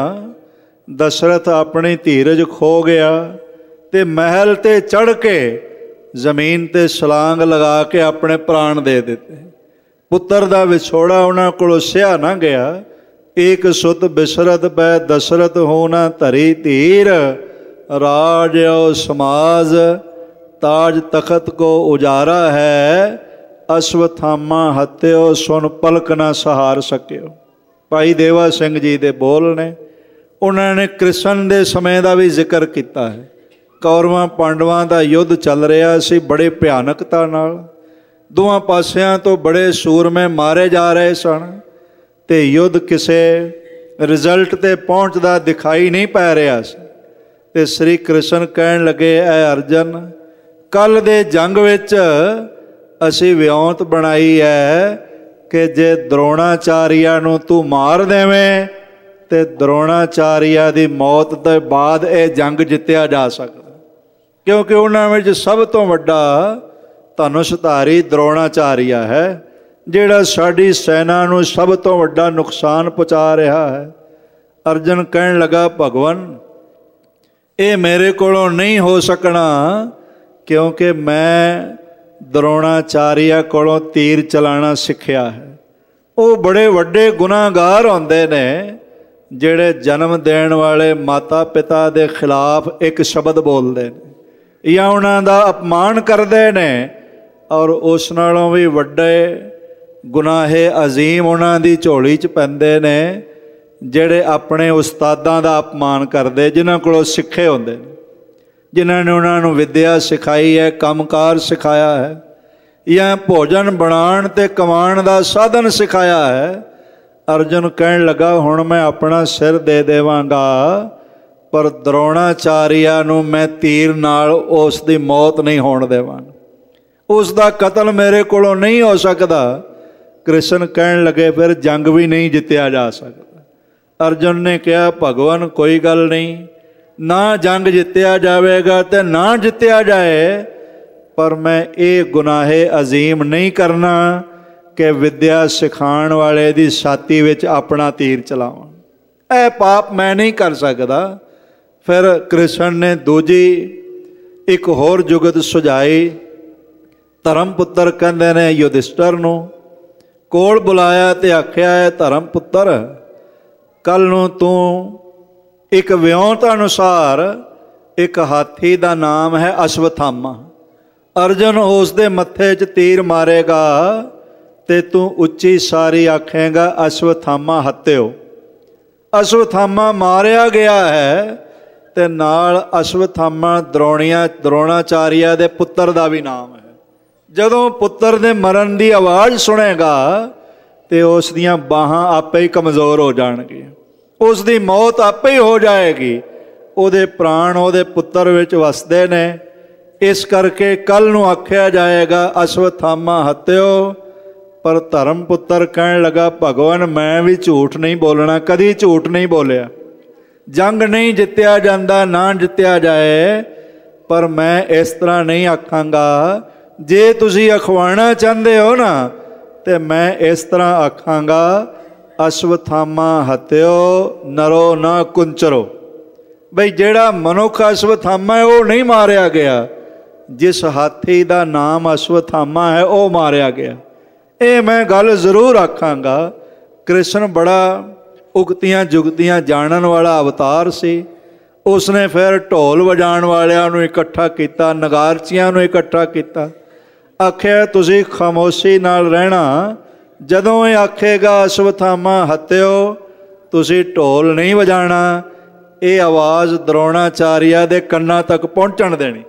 ਦਸ਼ਰਥ ਆਪਣੀ ਧੀਰਜ ਖੋ ਗਿਆ ਅਤੇ ਮਹਿਲ 'ਤੇ ਚੜ੍ਹ ਕੇ ਜ਼ਮੀਨ 'ਤੇ ਛਲਾਂਗ ਲਗਾ ਕੇ ਆਪਣੇ ਪ੍ਰਾਣ ਦੇ ਦਿੱਤੇ। ਪੁੱਤਰ ਦਾ ਵਿਛੋੜਾ ਉਹਨਾਂ ਕੋਲੋਂ ਸਹਿਆ ਨਾ ਗਿਆ। ਏਕ ਸੁਤ ਬਿਸਰਤ ਪੈ ਦਸ਼ਰਥ ਹੋਣਾ ਧਰੀ ਧੀਰ, ਰਾਜਿਓ ਸਮਾਜ ਤਾਜ ਤਖਤ ਕੋ ਉਜਾਰਾ ਹੈ, ਅਸ਼ਵਥਾਮਾ ਹੱਤਿਓ ਸੁਨ ਪਲਕ ਨਾ ਸਹਾਰ ਸਕਿਓ। ਭਾਈ ਦੇਵਾ ਸਿੰਘ ਜੀ ਦੇ ਬੋਲ ਨੇ। ਉਹਨਾਂ ਨੇ ਕ੍ਰਿਸ਼ਨ ਦੇ ਸਮੇਂ ਦਾ ਵੀ ਜ਼ਿਕਰ ਕੀਤਾ ਹੈ। ਕੌਰਵਾਂ ਪਾਂਡਵਾਂ ਦਾ ਯੁੱਧ ਚੱਲ ਰਿਹਾ ਸੀ ਬੜੇ ਭਿਆਨਕਤਾ ਨਾਲ। ਦੋਵਾਂ ਪਾਸਿਆਂ ਤੋਂ ਬੜੇ ਸੂਰਮੇ ਮਾਰੇ ਜਾ ਰਹੇ ਸਨ ਅਤੇ ਯੁੱਧ ਕਿਸੇ ਰਿਜ਼ਲਟ 'ਤੇ ਪਹੁੰਚਦਾ ਦਿਖਾਈ ਨਹੀਂ ਪੈ ਰਿਹਾ ਸੀ। ਅਤੇ ਸ਼੍ਰੀ ਕ੍ਰਿਸ਼ਨ ਕਹਿਣ ਲੱਗੇ, ਐ ਅਰਜਨ, ਕੱਲ੍ਹ ਦੇ ਜੰਗ ਵਿੱਚ ਅਸੀਂ ਵਿਉਂਤ ਬਣਾਈ ਹੈ ਕਿ ਜੇ ਦਰੋਣਾਚਾਰੀਆ ਨੂੰ ਤੂੰ ਮਾਰ ਦੇਵੇਂ ਅਤੇ ਦਰੋਣਾਚਾਰੀਆ ਦੀ ਮੌਤ ਤੋਂ ਬਾਅਦ ਇਹ ਜੰਗ ਜਿੱਤਿਆ ਜਾ ਸਕਦਾ, ਕਿਉਂਕਿ ਉਹਨਾਂ ਵਿੱਚ ਸਭ ਤੋਂ ਵੱਡਾ ਧਨੁਸ਼ਧਾਰੀ ਦਰੋਣਾਚਾਰੀਆ ਹੈ, ਜਿਹੜਾ ਸਾਡੀ ਸੈਨਾ ਨੂੰ ਸਭ ਤੋਂ ਵੱਡਾ ਨੁਕਸਾਨ ਪਹੁੰਚਾ ਰਿਹਾ ਹੈ। ਅਰਜਨ ਕਹਿਣ ਲੱਗਾ, ਭਗਵਾਨ, ਇਹ ਮੇਰੇ ਕੋਲੋਂ ਨਹੀਂ ਹੋ ਸਕਣਾ, ਕਿਉਂਕਿ ਮੈਂ ਦਰੋਣਾਚਾਰੀਆ ਕੋਲੋਂ ਤੀਰ ਚਲਾਉਣਾ ਸਿੱਖਿਆ ਹੈ। ਉਹ ਬੜੇ ਵੱਡੇ ਗੁਨਾਹਗਾਰ ਹੁੰਦੇ ਨੇ ਜਿਹੜੇ ਜਨਮ ਦੇਣ ਵਾਲੇ ਮਾਤਾ ਪਿਤਾ ਦੇ ਖਿਲਾਫ ਇੱਕ ਸ਼ਬਦ ਬੋਲਦੇ ਨੇ ਜਾਂ ਉਹਨਾਂ ਦਾ ਅਪਮਾਨ ਕਰਦੇ ਨੇ, ਔਰ ਉਸ ਨਾਲੋਂ ਵੀ ਵੱਡੇ ਗੁਨਾਹੇ ਅਜ਼ੀਮ ਉਹਨਾਂ ਦੀ ਝੋਲੀ 'ਚ ਪੈਂਦੇ ਨੇ ਜਿਹੜੇ ਆਪਣੇ ਉਸਤਾਦਾਂ ਦਾ ਅਪਮਾਨ ਕਰਦੇ, ਜਿਨ੍ਹਾਂ ਕੋਲੋਂ ਸਿੱਖੇ ਹੁੰਦੇ ਨੇ, ਜਿਨ੍ਹਾਂ ਨੇ ਉਹਨਾਂ ਨੂੰ ਵਿੱਦਿਆ ਸਿਖਾਈ ਹੈ, ਕੰਮਕਾਰ ਸਿਖਾਇਆ ਹੈ, ਜਾਂ ਭੋਜਨ ਬਣਾਉਣ ਅਤੇ ਕਮਾਉਣ ਦਾ ਸਾਧਨ ਸਿਖਾਇਆ ਹੈ। ਅਰਜੁਨ ਕਹਿਣ ਲੱਗਾ, ਹੁਣ ਮੈਂ ਆਪਣਾ ਸਿਰ ਦੇ ਦੇਵਾਂਗਾ, ਪਰ ਦਰੋਣਾਚਾਰੀਆ ਨੂੰ ਮੈਂ ਤੀਰ ਨਾਲ ਉਸ ਦੀ ਮੌਤ ਨਹੀਂ ਹੋਣ ਦੇਵਾਂਗਾ, ਉਸ ਦਾ ਕਤਲ ਮੇਰੇ ਕੋਲੋਂ ਨਹੀਂ ਹੋ ਸਕਦਾ। ਕ੍ਰਿਸ਼ਨ ਕਹਿਣ ਲੱਗੇ, ਫਿਰ ਜੰਗ ਵੀ ਨਹੀਂ ਜਿੱਤਿਆ ਜਾ ਸਕਦਾ। ਅਰਜੁਨ ਨੇ ਕਿਹਾ, ਭਗਵਾਨ ਕੋਈ ਗੱਲ ਨਹੀਂ, ਨਾ ਜੰਗ ਜਿੱਤਿਆ ਜਾਵੇਗਾ ਅਤੇ ਨਾ ਜਿੱਤਿਆ ਜਾਏ, ਪਰ ਮੈਂ ਇਹ ਗੁਨਾਹੇ ਅਜ਼ੀਮ ਨਹੀਂ ਕਰਨਾ ਕਿ ਵਿੱਦਿਆ ਸਿਖਾਉਣ ਵਾਲੇ ਦੀ ਛਾਤੀ ਵਿੱਚ ਆਪਣਾ ਤੀਰ ਚਲਾਵਾਂ। ਇਹ ਪਾਪ ਮੈਂ ਨਹੀਂ ਕਰ ਸਕਦਾ। ਫਿਰ ਕ੍ਰਿਸ਼ਨ ਨੇ ਦੂਜੀ ਇੱਕ ਹੋਰ ਜੁਗਤ ਸੁਝਾਈ। ਧਰਮ ਪੁੱਤਰ ਕਹਿੰਦੇ ਨੇ ਯੁਧਿਸ਼ਟਰ ਨੂੰ ਕੋਲ ਬੁਲਾਇਆ ਅਤੇ ਆਖਿਆ, ਹੈ ਧਰਮ ਪੁੱਤਰ, ਕੱਲ੍ਹ ਨੂੰ ਤੂੰ ਇੱਕ ਵਿਉਂਤ ਅਨੁਸਾਰ ਇੱਕ ਹਾਥੀ ਦਾ ਨਾਮ ਹੈ ਅਸ਼ਵਥਾਮਾ, ਅਰਜਨ ਉਸ ਦੇ ਮੱਥੇ 'ਚ ਤੀਰ ਮਾਰੇਗਾ ਤੇ ਤੂੰ ਉੱਚੀ ਸਾਰੀ ਆਖੇਂਗਾ ਅਸ਼ਵਥਾਮਾ ਹੱਤਿਓ। ਅਸ਼ਵਥਾਮਾ ਮਾਰਿਆ ਗਿਆ ਹੈ ਤੇ ਨਾਲ ਅਸ਼ਵਥਾਮਾ ਦਰੋਣਾਚਾਰੀਆ ਦੇ ਪੁੱਤਰ ਦਾ ਵੀ ਨਾਮ ਹੈ। ਜਦੋਂ ਪੁੱਤਰ ਦੇ ਮਰਨ ਦੀ ਆਵਾਜ਼ ਸੁਣੇਗਾ ਤੇ ਉਸ ਦੀਆਂ ਬਾਹਾਂ ਆਪੇ ਹੀ ਕਮਜ਼ੋਰ ਹੋ ਜਾਣਗੀਆਂ, ਉਸ ਦੀ ਮੌਤ ਆਪੇ ਹੀ ਹੋ ਜਾਏਗੀ। ਉਹਦੇ ਪ੍ਰਾਣ ਉਹਦੇ ਪੁੱਤਰ ਵਿੱਚ ਵਸਦੇ ਨੇ। ਇਸ ਕਰਕੇ ਕੱਲ ਨੂੰ ਆਖਿਆ ਜਾਏਗਾ ਅਸ਼ਵਥਾਮਾ ਹੱਤਿਓ। ਪਰ ਧਰਮ ਪੁੱਤਰ ਕਹਿਣ ਲੱਗਾ ਭਗਵਾਨ ਮੈਂ ਵੀ ਝੂਠ ਨਹੀਂ ਬੋਲਣਾ, ਕਦੀ ਝੂਠ ਨਹੀਂ ਬੋਲਿਆ। ਜੰਗ ਨਹੀਂ ਜਿੱਤਿਆ ਜਾਂਦਾ, ਨਾ ਜਿੱਤਿਆ ਜਾਏ, ਪਰ ਮੈਂ ਇਸ ਤਰ੍ਹਾਂ ਨਹੀਂ ਆਖਾਂਗਾ। ਜੇ ਤੁਸੀਂ ਅਖਵਾਉਣਾ ਚਾਹੁੰਦੇ ਹੋ ਨਾ ਤੇ ਮੈਂ ਇਸ ਤਰ੍ਹਾਂ ਆਖਾਂਗਾ ਅਸ਼ਵਥਾਮਾ ਹੱਤਿਓ ਨਰੋ ਨਾ ਕੁੰਚਰੋ। ਬਈ ਜਿਹੜਾ ਮਨੁੱਖ ਅਸ਼ਵਥਾਮਾ ਹੈ ਉਹ ਨਹੀਂ ਮਾਰਿਆ ਗਿਆ, ਜਿਸ ਹਾਥੀ ਦਾ ਨਾਮ ਅਸ਼ਵਥਾਮਾ ਹੈ ਉਹ ਮਾਰਿਆ ਗਿਆ। ਇਹ ਮੈਂ ਗੱਲ ਜ਼ਰੂਰ ਆਖਾਂਗਾ। ਕ੍ਰਿਸ਼ਨ ਬੜਾ ਉਗਤੀਆਂ ਜੁਗਤੀਆਂ ਜਾਣਨ ਵਾਲਾ ਅਵਤਾਰ ਸੀ। ਉਸਨੇ ਫਿਰ ਢੋਲ ਵਜਾਉਣ ਵਾਲਿਆਂ ਨੂੰ ਇਕੱਠਾ ਕੀਤਾ, ਨਗਾਰਚੀਆਂ ਨੂੰ ਇਕੱਠਾ ਕੀਤਾ। ਆਖਿਆ ਤੁਸੀਂ ਖਾਮੋਸ਼ੀ ਨਾਲ ਰਹਿਣਾ, ਜਦੋਂ ਇਹ ਆਖੇਗਾ ਅਸ਼ਵਥਾਮਾ ਹੱਤਿਓ ਤੁਸੀਂ ਢੋਲ ਨਹੀਂ ਵਜਾਣਾ। ਇਹ ਆਵਾਜ਼ ਦਰੋਣਾਚਾਰੀਆ ਦੇ ਕੰਨਾਂ ਤੱਕ ਪਹੁੰਚਣ ਦੇਣੀ।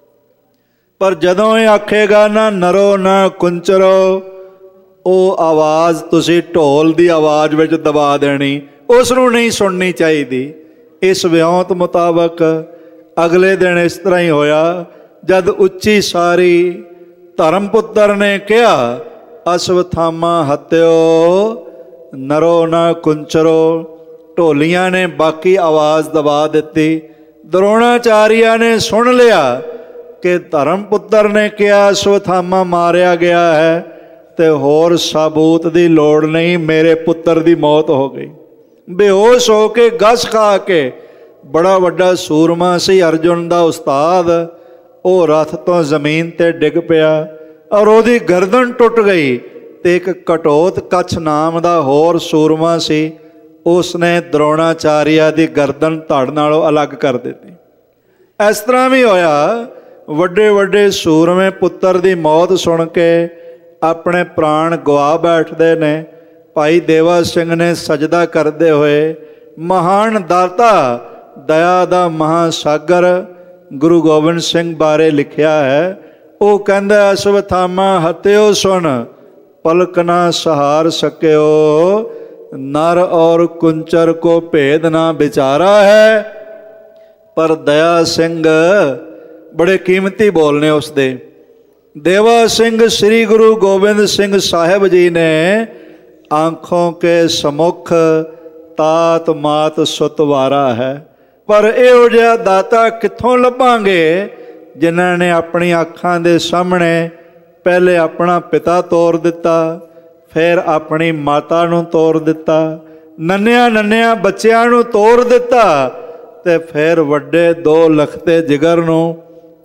ਪਰ ਜਦੋਂ ਇਹ ਆਖੇਗਾ ਨਾ ਨਰੋ ਨਾ ਕੁੰਚਰੋ, ਉਹ ਆਵਾਜ਼ ਤੁਸੀਂ ਢੋਲ ਦੀ ਆਵਾਜ਼ ਵਿੱਚ ਦਬਾ ਦੇਣੀ, ਉਸ ਨੂੰ ਨਹੀਂ ਸੁਣਨੀ ਚਾਹੀਦੀ। ਇਸ ਵਿਉਂਤ ਮੁਤਾਬਕ ਅਗਲੇ ਦਿਨ ਇਸ ਤਰ੍ਹਾਂ ਹੀ ਹੋਇਆ। ਜਦ ਉੱਚੀ ਸਾਰੀ ਧਰਮ ਪੁੱਤਰ ਨੇ ਕਿਹਾ ਅਸ਼ਵਥਾਮਾ ਹੱਤਿਓ ਨਰੋ ਨਾ ਕੁੰਚਰੋ, ਢੋਲੀਆਂ ਨੇ ਬਾਕੀ ਆਵਾਜ਼ ਦਬਾ ਦਿੱਤੀ। ਦਰੋਣਾਚਾਰੀਆ ਨੇ ਸੁਣ ਲਿਆ ਕਿ ਧਰਮ ਪੁੱਤਰ ਨੇ ਕਿਹਾ ਅਸ਼ਵਥਾਮਾ ਮਾਰਿਆ ਗਿਆ ਹੈ ਤੇ ਹੋਰ ਸਾਬੂਤ ਦੀ ਲੋੜ ਨਹੀਂ, ਮੇਰੇ ਪੁੱਤਰ ਦੀ ਮੌਤ ਹੋ ਗਈ। ਬੇਹੋਸ਼ ਹੋ ਕੇ ਗਸ ਖਾ ਕੇ, ਬੜਾ ਵੱਡਾ ਸੂਰਮਾ ਸੀ ਅਰਜੁਨ ਦਾ ਉਸਤਾਦ, ਉਹ ਰੱਥ ਤੋਂ ਜ਼ਮੀਨ ਤੇ ਡਿੱਗ ਪਿਆ ਔਰ ਉਹਦੀ ਗਰਦਨ ਟੁੱਟ ਗਈ। ਤੇ ਇੱਕ ਘਟੋਤ ਕੱਛ ਨਾਮ ਦਾ ਹੋਰ ਸੂਰਮਾ ਸੀ, ਉਸਨੇ ਦਰੋਣਾਚਾਰੀਆ ਦੀ ਗਰਦਨ ਧੜ ਨਾਲੋਂ ਅਲੱਗ ਕਰ ਦਿੱਤੀ। ਇਸ ਤਰ੍ਹਾਂ ਵੀ ਹੋਇਆ, ਵੱਡੇ ਵੱਡੇ ਸੂਰਮੇ ਪੁੱਤਰ ਦੀ ਮੌਤ ਸੁਣ ਕੇ ਆਪਣੇ ਪ੍ਰਾਣ ਗਵਾ ਬੈਠਦੇ ਨੇ। ਭਾਈ ਦੇਵਾ ਸਿੰਘ ਨੇ ਸਜਦਾ ਕਰਦੇ ਹੋਏ ਮਹਾਨ ਦਾਤਾ ਦਇਆ ਦਾ ਮਹਾਸਾਗਰ ਗੁਰੂ ਗੋਬਿੰਦ ਸਿੰਘ ਬਾਰੇ ਲਿਖਿਆ ਹੈ। ਉਹ ਕਹਿੰਦਾ ਅਸ਼ਵਥਾਮਾ ਹੱਤਿਓ ਸੁਣ ਪਲਕ ਨਾ ਸਹਾਰ ਸਕਿਓ, ਨਰ ਔਰ ਕੁੰਚਰ ਕੋ ਭੇਦ ਨਾ ਵਿਚਾਰਾ ਹੈ। ਪਰ ਦਇਆ ਸਿੰਘ ਬੜੇ ਕੀਮਤੀ ਬੋਲਨੇ ਉਸਦੇ। ਦੇਵਾ ਸਿੰਘ ਸ੍ਰੀ ਗੁਰੂ ਗੋਬਿੰਦ ਸਿੰਘ ਸਾਹਿਬ ਜੀ ਨੇ ਆਂਖੋਂ ਕੇ ਸਮੁਖ ਤਾਤ ਮਾਤ ਸੁਤਵਾਰਾ ਹੈ। ਪਰ ਇਹੋ ਜਿਹਾ ਦਾਤਾ ਕਿੱਥੋਂ ਲੱਭਾਂਗੇ ਜਿਨ੍ਹਾਂ ਨੇ ਆਪਣੀ ਅੱਖਾਂ ਦੇ ਸਾਹਮਣੇ ਪਹਿਲੇ ਆਪਣਾ ਪਿਤਾ ਤੋਰ ਦਿੱਤਾ, ਫਿਰ ਆਪਣੀ ਮਾਤਾ ਨੂੰ ਤੋਰ ਦਿੱਤਾ, ਨੰਨਿਆਂ ਬੱਚਿਆਂ ਨੂੰ ਤੋਰ ਦਿੱਤਾ ਤੇ ਫਿਰ ਵੱਡੇ 2 ਲਖਤੇ ਜਿਗਰ ਨੂੰ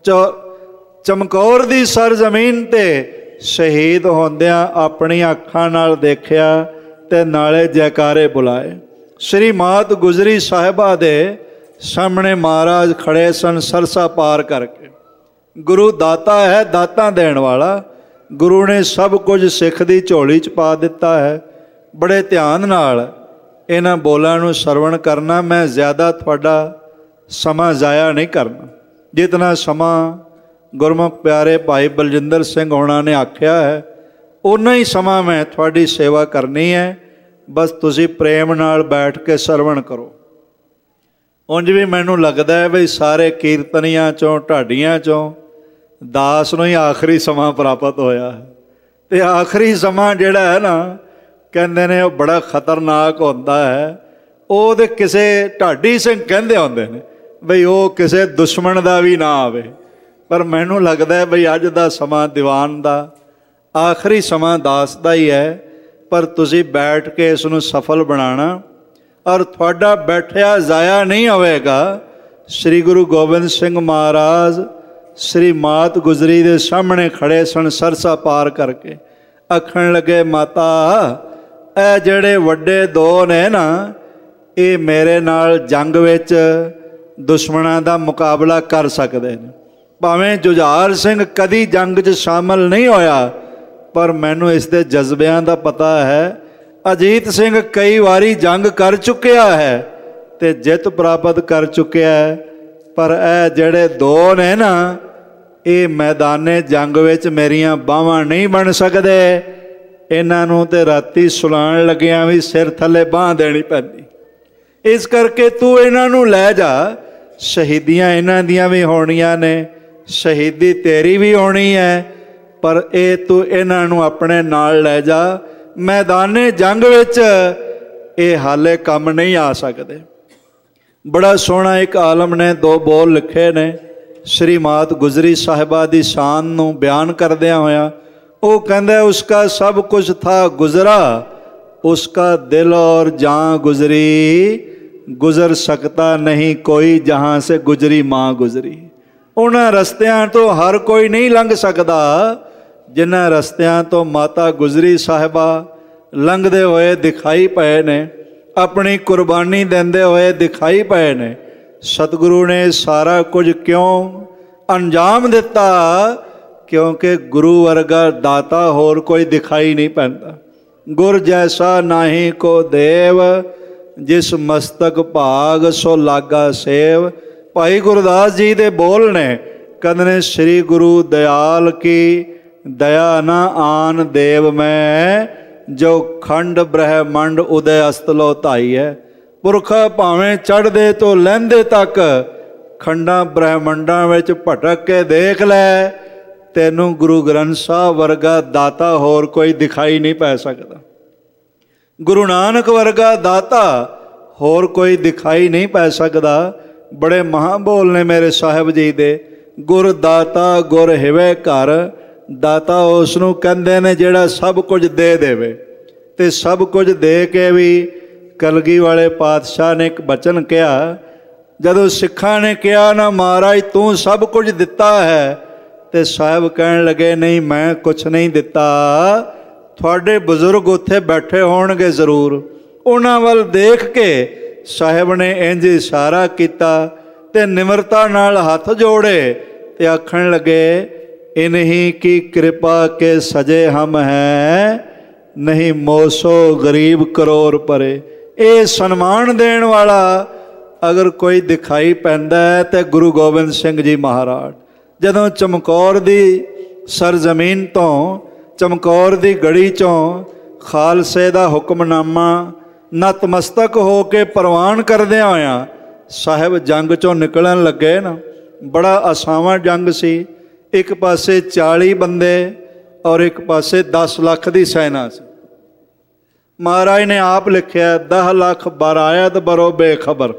ਚਮਕੌਰ ਦੀ ਸਰਜ਼ਮੀਨ ਤੇ ਸ਼ਹੀਦ ਹੁੰਦਿਆਂ ਆਪਣੀਆਂ ਅੱਖਾਂ ਨਾਲ ਦੇਖਿਆ ਤੇ ਨਾਲੇ ਜੈਕਾਰੇ ਬੁਲਾਏ। ਸ਼੍ਰੀ ਮਾਤ ਗੁਜਰੀ ਸਾਹਿਬਾ ਦੇ ਸਾਹਮਣੇ ਮਹਾਰਾਜ ਖੜੇ ਸਨ ਸਰਸਾ ਪਾਰ ਕਰਕੇ। ਗੁਰੂ ਦਾਤਾ ਹੈ, ਦਾਤਾ ਦੇਣ ਵਾਲਾ। ਗੁਰੂ ਨੇ ਸਭ ਕੁਝ ਸਿੱਖ ਦੀ ਝੋਲੀ 'ਚ ਪਾ ਦਿੱਤਾ ਹੈ। ਬੜੇ ਧਿਆਨ ਨਾਲ ਇਹਨਾਂ ਬੋਲਾਂ ਨੂੰ ਸਰਵਣ ਕਰਨਾ। ਮੈਂ ਜ਼ਿਆਦਾ ਤੁਹਾਡਾ ਸਮਾਂ ਜ਼ਾਇਆ ਨਹੀਂ ਕਰਨਾ। ਜਿਤਨਾ ਸਮਾਂ ਗੁਰਮੁਖ ਪਿਆਰੇ ਭਾਈ ਬਲਜਿੰਦਰ ਸਿੰਘ ਹੋਣਾ ਨੇ ਆਖਿਆ ਹੈ, ਓਨਾ ਹੀ ਸਮਾਂ ਮੈਂ ਤੁਹਾਡੀ ਸੇਵਾ ਕਰਨੀ ਹੈ। ਬਸ ਤੁਸੀਂ ਪ੍ਰੇਮ ਨਾਲ ਬੈਠ ਕੇ ਸਰਵਣ ਕਰੋ। ਉਂਝ ਵੀ ਮੈਨੂੰ ਲੱਗਦਾ ਹੈ ਵੀ ਸਾਰੇ ਕੀਰਤਨੀਆਂ 'ਚੋਂ ਢਾਡੀਆਂ 'ਚੋਂ ਦਾਸ ਨੂੰ ਹੀ ਆਖਰੀ ਸਮਾਂ ਪ੍ਰਾਪਤ ਹੋਇਆ ਹੈ। ਅਤੇ ਆਖਰੀ ਸਮਾਂ ਜਿਹੜਾ ਹੈ ਨਾ, ਕਹਿੰਦੇ ਨੇ ਉਹ ਬੜਾ ਖਤਰਨਾਕ ਹੁੰਦਾ ਹੈ। ਉਹ ਤਾਂ ਕਿਸੇ ਢਾਡੀ ਸਿੰਘ ਕਹਿੰਦੇ ਹੁੰਦੇ ਨੇ ਬਈ ਉਹ ਕਿਸੇ ਦੁਸ਼ਮਣ ਦਾ ਵੀ ਨਾ ਆਵੇ। ਪਰ ਮੈਨੂੰ ਲੱਗਦਾ ਹੈ ਬਈ ਅੱਜ ਦਾ ਸਮਾਂ ਦੀਵਾਨ ਦਾ ਆਖਰੀ ਸਮਾਂ ਦਾਸ ਦਾ ਹੀ ਹੈ। ਪਰ ਤੁਸੀਂ ਬੈਠ ਕੇ ਇਸ ਨੂੰ ਸਫਲ ਬਣਾਉਣਾ ਔਰ ਤੁਹਾਡਾ ਬੈਠਿਆ ਜ਼ਾਇਆ ਨਹੀਂ ਹੋਵੇਗਾ। ਸ੍ਰੀ ਗੁਰੂ ਗੋਬਿੰਦ ਸਿੰਘ ਮਹਾਰਾਜ ਸ੍ਰੀ ਮਾਤ ਗੁਜਰੀ ਦੇ ਸਾਹਮਣੇ ਖੜੇ ਸਨ ਸਰਸਾ ਪਾਰ ਕਰਕੇ। ਆਖਣ ਲੱਗੇ ਮਾਤਾ ਇਹ ਜਿਹੜੇ ਵੱਡੇ 2 ਨੇ ਨਾ, ਇਹ ਮੇਰੇ ਨਾਲ ਜੰਗ ਵਿੱਚ ਦੁਸ਼ਮਣਾਂ ਦਾ ਮੁਕਾਬਲਾ ਕਰ ਸਕਦੇ ਨੇ। ਭਾਵੇਂ ਜੁਝਾਰ ਸਿੰਘ ਕਦੀ ਜੰਗ 'ਚ ਸ਼ਾਮਲ ਨਹੀਂ ਹੋਇਆ, ਪਰ ਮੈਨੂੰ ਇਸ ਦੇ ਜਜ਼ਬਿਆਂ ਦਾ ਪਤਾ ਹੈ। ਅਜੀਤ ਸਿੰਘ ਕਈ ਵਾਰੀ ਜੰਗ ਕਰ ਚੁੱਕਿਆ ਹੈ ਅਤੇ ਜਿੱਤ ਪ੍ਰਾਪਤ ਕਰ ਚੁੱਕਿਆ ਹੈ, ਪਰ ਇਹ ਜਿਹੜੇ ਦੋ ਨੇ ਨਾ, ਇਹ ਮੈਦਾਨੇ ਜੰਗ ਵਿੱਚ ਮੇਰੀਆਂ ਬਾਹਾਂ ਨਹੀਂ ਬਣ ਸਕਦੇ। ਇਹਨਾਂ ਨੂੰ ਤਾਂ ਰਾਤੀ ਸੁਲਾਉਣ ਲੱਗਿਆਂ ਵੀ ਸਿਰ ਥੱਲੇ ਬਾਂਹ ਦੇਣੀ ਪੈਂਦੀ। ਇਸ ਕਰਕੇ ਤੂੰ ਇਹਨਾਂ ਨੂੰ ਲੈ ਜਾ, ਸ਼ਹੀਦੀਆਂ ਇਹਨਾਂ ਦੀਆਂ ਵੀ ਹੋਣੀਆਂ ਨੇ, ਸ਼ਹੀਦੀ ਤੇਰੀ ਵੀ ਹੋਣੀ ਹੈ, ਪਰ ਇਹ ਤੂੰ ਇਹਨਾਂ ਨੂੰ ਆਪਣੇ ਨਾਲ ਲੈ ਜਾ। ਮੈਦਾਨੇ ਜੰਗ ਵਿੱਚ ਇਹ ਹਾਲੇ ਕੰਮ ਨਹੀਂ ਆ ਸਕਦੇ। ਬੜਾ ਸੋਹਣਾ ਇੱਕ ਆਲਮ ਨੇ ਦੋ ਬੋਲ ਲਿਖੇ ਨੇ ਸ਼੍ਰੀ ਮਾਤ ਗੁਜਰੀ ਸਾਹਿਬਾ ਦੀ ਸ਼ਾਨ ਨੂੰ ਬਿਆਨ ਕਰਦਿਆਂ ਹੋਇਆ। ਉਹ ਕਹਿੰਦਾ, ਉਸਕਾ ਸਭ ਕੁਛ ਥਾ ਗੁਜ਼ਰਾ, ਉਸਕਾ ਦਿਲ ਔਰ ਜਾਂ ਗੁਜ਼ਰੀ, ਗੁਜ਼ਰ ਸਕਤਾ ਨਹੀਂ ਕੋਈ ਜਹਾਂ ਸੇ ਗੁਜਰੀ ਮਾਂ ਗੁਜ਼ਰੀ। ਉਹਨਾਂ ਰਸਤਿਆਂ ਤੋਂ ਹਰ ਕੋਈ ਨਹੀਂ ਲੰਘ ਸਕਦਾ ਜਿਨ੍ਹਾਂ ਰਸਤਿਆਂ ਤੋਂ ਮਾਤਾ ਗੁਜਰੀ ਸਾਹਿਬਾ ਲੰਘਦੇ ਹੋਏ ਦਿਖਾਈ ਪਏ ਨੇ, ਆਪਣੀ ਕੁਰਬਾਨੀ ਦਿੰਦੇ ਹੋਏ ਦਿਖਾਈ ਪਏ ਨੇ। ਸਤਿਗੁਰੂ ਨੇ ਸਾਰਾ ਕੁਝ ਕਿਉਂ ਅੰਜਾਮ ਦਿੱਤਾ? ਕਿਉਂਕਿ ਗੁਰੂ ਵਰਗਾ ਦਾਤਾ ਹੋਰ ਕੋਈ ਦਿਖਾਈ ਨਹੀਂ ਪੈਂਦਾ। ਗੁਰ ਜੈਸਾ ਨਾਹੀ ਕੋ ਦੇਵ, ਜਿਸ ਮਸਤਕ ਭਾਗ ਸੋ ਲਾਗਾ ਸੇਵ। ਭਾਈ ਗੁਰਦਾਸ ਜੀ ਦੇ ਬੋਲ ਨੇ, ਕਹਿੰਦੇ ਨੇ, ਸ੍ਰੀ ਗੁਰੂ ਦਿਆਲ ਕੀ ਦਇਆ ਨਾ ਆਨ ਦੇਵ ਮੈਂ, ਜੋ ਖੰਡ ਬ੍ਰਹਮੰਡ ਉਦੈ ਅਸਤਲੋ ਧਾਈ ਹੈ। ਪੁਰਖਾ ਭਾਵੇਂ ਚੜ੍ਹਦੇ ਤੋਂ ਲਹਿੰਦੇ ਤੱਕ ਖੰਡਾਂ ਬ੍ਰਹਮੰਡਾਂ ਵਿੱਚ ਭਟਕ ਕੇ ਦੇਖ ਲੈ, ਤੈਨੂੰ ਗੁਰੂ ਗ੍ਰੰਥ ਸਾਹਿਬ ਵਰਗਾ ਦਾਤਾ ਹੋਰ ਕੋਈ ਦਿਖਾਈ ਨਹੀਂ ਪੈ ਸਕਦਾ। ਗੁਰੂ ਨਾਨਕ ਵਰਗਾ ਦਾਤਾ ਹੋਰ ਕੋਈ ਦਿਖਾਈ ਨਹੀਂ ਪੈ ਸਕਦਾ। ਬੜੇ ਮਹਾਂਬੋਲ ਨੇ ਮੇਰੇ ਸਾਹਿਬ ਜੀ ਦੇ। ਗੁਰ ਦਾਤਾ ਗੁਰ ਹਿਵੇ ਘਰ। ਦਾਤਾ ਉਸ ਨੂੰ ਕਹਿੰਦੇ ਨੇ ਜਿਹੜਾ ਸਭ ਕੁਝ ਦੇ ਦੇਵੇ, ਅਤੇ ਸਭ ਕੁਝ ਦੇ ਕੇ ਵੀ ਕਲਗੀ ਵਾਲੇ ਪਾਤਸ਼ਾਹ ਨੇ ਇੱਕ ਬਚਨ ਕਿਹਾ, ਜਦੋਂ ਸਿੱਖਾਂ ਨੇ ਕਿਹਾ ਨਾ ਮਹਾਰਾਜ ਤੂੰ ਸਭ ਕੁਝ ਦਿੱਤਾ ਹੈ, ਅਤੇ ਸਾਹਿਬ ਕਹਿਣ ਲੱਗੇ ਨਹੀਂ ਮੈਂ ਕੁਛ ਨਹੀਂ ਦਿੱਤਾ, ਤੁਹਾਡੇ ਬਜ਼ੁਰਗ ਉੱਥੇ ਬੈਠੇ ਹੋਣਗੇ ਜ਼ਰੂਰ। ਉਹਨਾਂ ਵੱਲ ਦੇਖ ਕੇ ਸਾਹਿਬ ਨੇ ਇੰਝ ਇਸ਼ਾਰਾ ਕੀਤਾ ਅਤੇ ਨਿਮਰਤਾ ਨਾਲ ਹੱਥ ਜੋੜੇ ਅਤੇ ਆਖਣ ਲੱਗੇ, ਇਨਹੀ ਕੀ ਕਿਰਪਾ ਕੇ ਸਜੇ ਹਮ ਹੈ, ਨਹੀਂ ਮੋਸੋ ਗਰੀਬ ਕਰੋੜ ਪਰੇ। ਇਹ ਸਨਮਾਨ ਦੇਣ ਵਾਲਾ ਅਗਰ ਕੋਈ ਦਿਖਾਈ ਪੈਂਦਾ ਹੈ ਤਾਂ ਗੁਰੂ ਗੋਬਿੰਦ ਸਿੰਘ ਜੀ ਮਹਾਰਾਜ। ਜਦੋਂ ਚਮਕੌਰ ਦੀ ਸਰਜ਼ਮੀਨ ਤੋਂ, ਚਮਕੌਰ ਦੀ ਗੜੀ 'ਚੋਂ ਖਾਲਸੇ ਦਾ ਹੁਕਮਨਾਮਾ ਨਤਮਸਤਕ ਹੋ ਕੇ ਪ੍ਰਵਾਨ ਕਰਦਿਆਂ ਹੋਇਆਂ ਸਾਹਿਬ ਜੰਗ 'ਚੋਂ ਨਿਕਲਣ ਲੱਗੇ ਨਾ, ਬੜਾ ਆਸਾਵਾਂ ਜੰਗ ਸੀ। ਇੱਕ ਪਾਸੇ 40 ਬੰਦੇ ਔਰ ਇੱਕ ਪਾਸੇ 10 ਲੱਖ ਦੀ ਸੈਨਾ ਸੀ। ਮਹਾਰਾਜ ਨੇ ਆਪ ਲਿਖਿਆ 10 ਲੱਖ ਬਰਾਇਤ ਬਰੋ ਬੇਖਬਰ।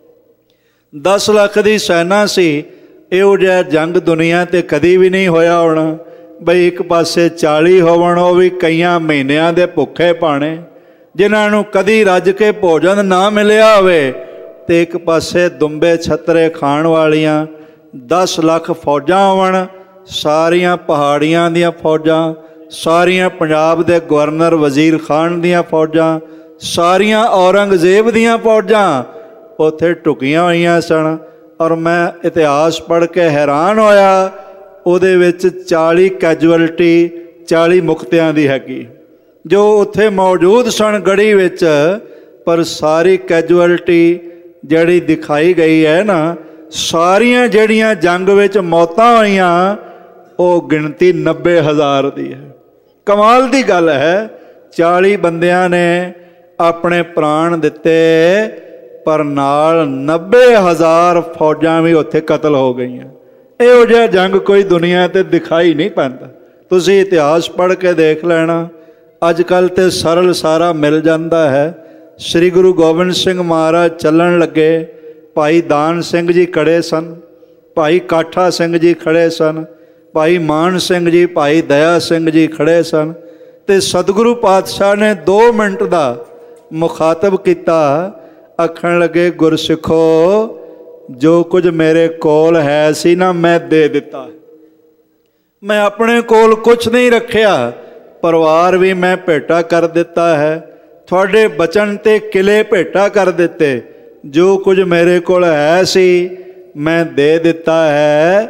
10 ਲੱਖ ਦੀ ਸੈਨਾ ਸੀ। ਇਹੋ ਜਿਹਾ ਜੰਗ ਦੁਨੀਆ 'ਤੇ ਕਦੀ ਵੀ ਨਹੀਂ ਹੋਇਆ ਹੋਣਾ ਬਈ ਇੱਕ ਪਾਸੇ 40 ਹੋਵਣ, ਉਹ ਵੀ ਕਈਆਂ ਮਹੀਨਿਆਂ ਦੇ ਭੁੱਖੇ ਭਾਣੇ ਜਿਨ੍ਹਾਂ ਨੂੰ ਕਦੀ ਰੱਜ ਕੇ ਭੋਜਨ ਨਾ ਮਿਲਿਆ ਹੋਵੇ, ਅਤੇ ਇੱਕ ਪਾਸੇ ਦੁੰਬੇ ਛੱਤਰੇ ਖਾਣ ਵਾਲੀਆਂ 10 ਲੱਖ ਫੌਜਾਂ ਹੋਵਣ, ਸਾਰੀਆਂ ਪਹਾੜੀਆਂ ਦੀਆਂ ਫੌਜਾਂ, ਸਾਰੀਆਂ ਪੰਜਾਬ ਦੇ ਗਵਰਨਰ ਵਜ਼ੀਰ ਖਾਨ ਦੀਆਂ ਫੌਜਾਂ, ਸਾਰੀਆਂ ਔਰੰਗਜ਼ੇਬ ਦੀਆਂ ਫੌਜਾਂ ਉੱਥੇ ਢੁਕੀਆਂ ਹੋਈਆਂ ਸਨ। ਔਰ ਮੈਂ ਇਤਿਹਾਸ ਪੜ੍ਹ ਕੇ ਹੈਰਾਨ ਹੋਇਆ, ਉਹਦੇ ਵਿੱਚ 40 ਕੈਜੁਅਲਟੀ 40 ਮੁਕਤਿਆਂ ਦੀ ਹੈਗੀ ਜੋ ਉੱਥੇ ਮੌਜੂਦ ਸਨ ਗੜੀ ਵਿੱਚ। ਪਰ ਸਾਰੀ ਕੈਜੁਅਲਟੀ ਜਿਹੜੀ ਦਿਖਾਈ ਗਈ ਹੈ ਨਾ, ਸਾਰੀਆਂ ਜਿਹੜੀਆਂ ਜੰਗ ਵਿੱਚ ਮੌਤਾਂ ਹੋਈਆਂ, ਉਹ ਗਿਣਤੀ 90,000 ਦੀ ਹੈ। ਕਮਾਲ ਦੀ ਗੱਲ ਹੈ, 40 ਬੰਦਿਆਂ ਨੇ ਆਪਣੇ ਪ੍ਰਾਣ ਦਿੱਤੇ, ਪਰ ਨਾਲ 90,000 ਫੌਜਾਂ ਵੀ ਉੱਥੇ ਕਤਲ ਹੋ ਗਈਆਂ। ਇਹੋ ਜਿਹਾ ਜੰਗ ਕੋਈ ਦੁਨੀਆ 'ਤੇ ਦਿਖਾਈ ਨਹੀਂ ਪੈਂਦਾ। ਤੁਸੀਂ ਇਤਿਹਾਸ ਪੜ੍ਹ ਕੇ ਦੇਖ ਲੈਣਾ। ਅੱਜ ਕੱਲ੍ਹ ਤਾਂ ਸਰਲ ਸਾਰਾ ਮਿਲ ਜਾਂਦਾ ਹੈ। ਸ੍ਰੀ ਗੁਰੂ ਗੋਬਿੰਦ ਸਿੰਘ ਮਹਾਰਾਜ ਚੱਲਣ ਲੱਗੇ, ਭਾਈ ਦਾਨ ਸਿੰਘ ਜੀ ਖੜ੍ਹੇ ਸਨ, ਭਾਈ ਕਾਠਾ ਸਿੰਘ ਜੀ ਖੜ੍ਹੇ ਸਨ, ਭਾਈ ਮਾਨ ਸਿੰਘ ਜੀ, ਭਾਈ ਦਇਆ ਸਿੰਘ ਜੀ ਖੜ੍ਹੇ ਸਨ, ਅਤੇ ਸਤਿਗੁਰੂ ਪਾਤਸ਼ਾਹ ਨੇ 2 ਮਿੰਟ ਦਾ ਮੁਖਾਤਬ ਕੀਤਾ। ਆਖਣ ਲੱਗੇ, ਗੁਰਸਿੱਖੋ, ਜੋ ਕੁਝ ਮੇਰੇ ਕੋਲ ਹੈ ਸੀ ਨਾ ਮੈਂ ਦੇ ਦਿੱਤਾ। ਮੈਂ ਆਪਣੇ ਕੋਲ ਕੁਛ ਨਹੀਂ ਰੱਖਿਆ, ਪਰਿਵਾਰ ਵੀ ਮੈਂ ਭੇਟਾ ਕਰ ਦਿੱਤਾ ਹੈ, ਤੁਹਾਡੇ ਬਚਨ 'ਤੇ ਕਿਲੇ ਭੇਟਾ ਕਰ ਦਿੱਤੇ। ਜੋ ਕੁਝ ਮੇਰੇ ਕੋਲ ਹੈ ਸੀ ਮੈਂ ਦੇ ਦਿੱਤਾ ਹੈ,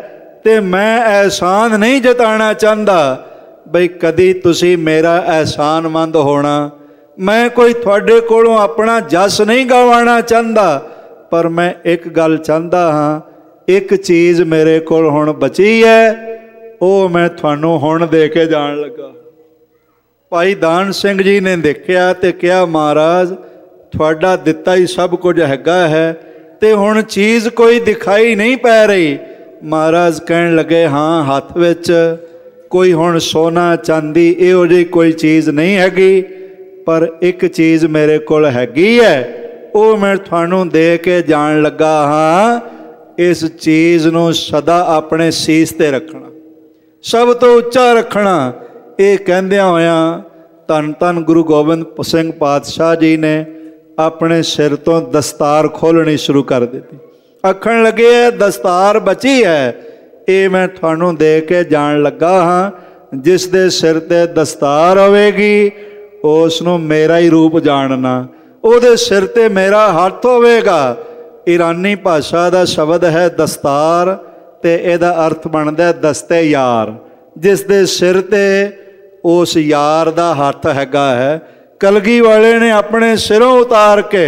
ਤੇ ਮੈਂ ਅਹਿਸਾਨ ਨਹੀਂ ਜਤਾਉਣਾ ਚਾਹੁੰਦਾ ਬਈ ਕਦੀ ਤੁਸੀਂ ਮੇਰਾ ਅਹਿਸਾਨਮੰਦ ਹੋਣਾ। ਮੈਂ ਕੋਈ ਤੁਹਾਡੇ ਕੋਲੋਂ ਆਪਣਾ ਜਸ ਨਹੀਂ ਗਵਾਉਣਾ ਚਾਹੁੰਦਾ, ਪਰ ਮੈਂ ਇੱਕ ਗੱਲ ਚਾਹੁੰਦਾ ਹਾਂ, ਇੱਕ ਚੀਜ਼ ਮੇਰੇ ਕੋਲ ਹੁਣ ਬਚੀ ਹੈ, ਉਹ ਮੈਂ ਤੁਹਾਨੂੰ ਹੁਣ ਦੇ ਕੇ ਜਾਣ ਲੱਗਾ। ਭਾਈ ਦਾਨ ਸਿੰਘ ਜੀ ਨੇ ਦੇਖਿਆ ਤੇ ਕਿਹਾ, ਮਹਾਰਾਜ ਤੁਹਾਡਾ ਦਿੱਤਾ ਹੀ ਸਭ ਕੁਝ ਹੈਗਾ ਹੈ ਤੇ ਹੁਣ ਚੀਜ਼ ਕੋਈ ਦਿਖਾਈ ਨਹੀਂ ਪੈ ਰਹੀ। ਮਹਾਰਾਜ ਕਹਿਣ ਲੱਗੇ, ਹਾਂ ਹੱਥ ਵਿੱਚ ਕੋਈ ਹੁਣ ਸੋਨਾ ਚਾਂਦੀ ਇਹੋ ਜਿਹੀ ਕੋਈ ਚੀਜ਼ ਨਹੀਂ ਹੈਗੀ, ਪਰ ਇੱਕ ਚੀਜ਼ ਮੇਰੇ ਕੋਲ ਹੈਗੀ ਹੈ, ਉਹ ਮੈਂ ਤੁਹਾਨੂੰ ਦੇ ਕੇ ਜਾਣ ਲੱਗਾ ਹਾਂ। ਇਸ ਚੀਜ਼ ਨੂੰ ਸਦਾ ਆਪਣੇ ਸੀਸ 'ਤੇ ਰੱਖਣਾ, ਸਭ ਤੋਂ ਉੱਚਾ ਰੱਖਣਾ। ਇਹ ਕਹਿੰਦਿਆਂ ਹੋਇਆਂ ਧੰਨ ਧੰਨ ਗੁਰੂ ਗੋਬਿੰਦ ਸਿੰਘ ਪਾਤਸ਼ਾਹ ਜੀ ਨੇ ਆਪਣੇ ਸਿਰ ਤੋਂ ਦਸਤਾਰ ਖੋਲ੍ਹਣੀ ਸ਼ੁਰੂ ਕਰ ਦਿੱਤੀ। ਆਖਣ ਲੱਗੇ, ਦਸਤਾਰ ਬਚੀ ਹੈ, ਇਹ ਮੈਂ ਤੁਹਾਨੂੰ ਦੇ ਕੇ ਜਾਣ ਲੱਗਾ ਹਾਂ। ਜਿਸ ਦੇ ਸਿਰ 'ਤੇ ਦਸਤਾਰ ਹੋਵੇਗੀ ਉਸ ਨੂੰ ਮੇਰਾ ਹੀ ਰੂਪ ਜਾਣਨਾ, ਉਹਦੇ ਸਿਰ 'ਤੇ ਮੇਰਾ ਹੱਥ ਹੋਵੇਗਾ। ਈਰਾਨੀ ਭਾਸ਼ਾ ਦਾ ਸ਼ਬਦ ਹੈ ਦਸਤਾਰ, ਤੇ ਇਹਦਾ ਅਰਥ ਬਣਦਾ ਦਸਤੇ ਯਾਰ। ਜਿਸ ਦੇ ਸਿਰ 'ਤੇ ਉਸ ਯਾਰ ਦਾ ਹੱਥ ਹੈਗਾ ਹੈ। ਕਲਗੀ ਵਾਲੇ ਨੇ ਆਪਣੇ ਸਿਰੋਂ ਉਤਾਰ ਕੇ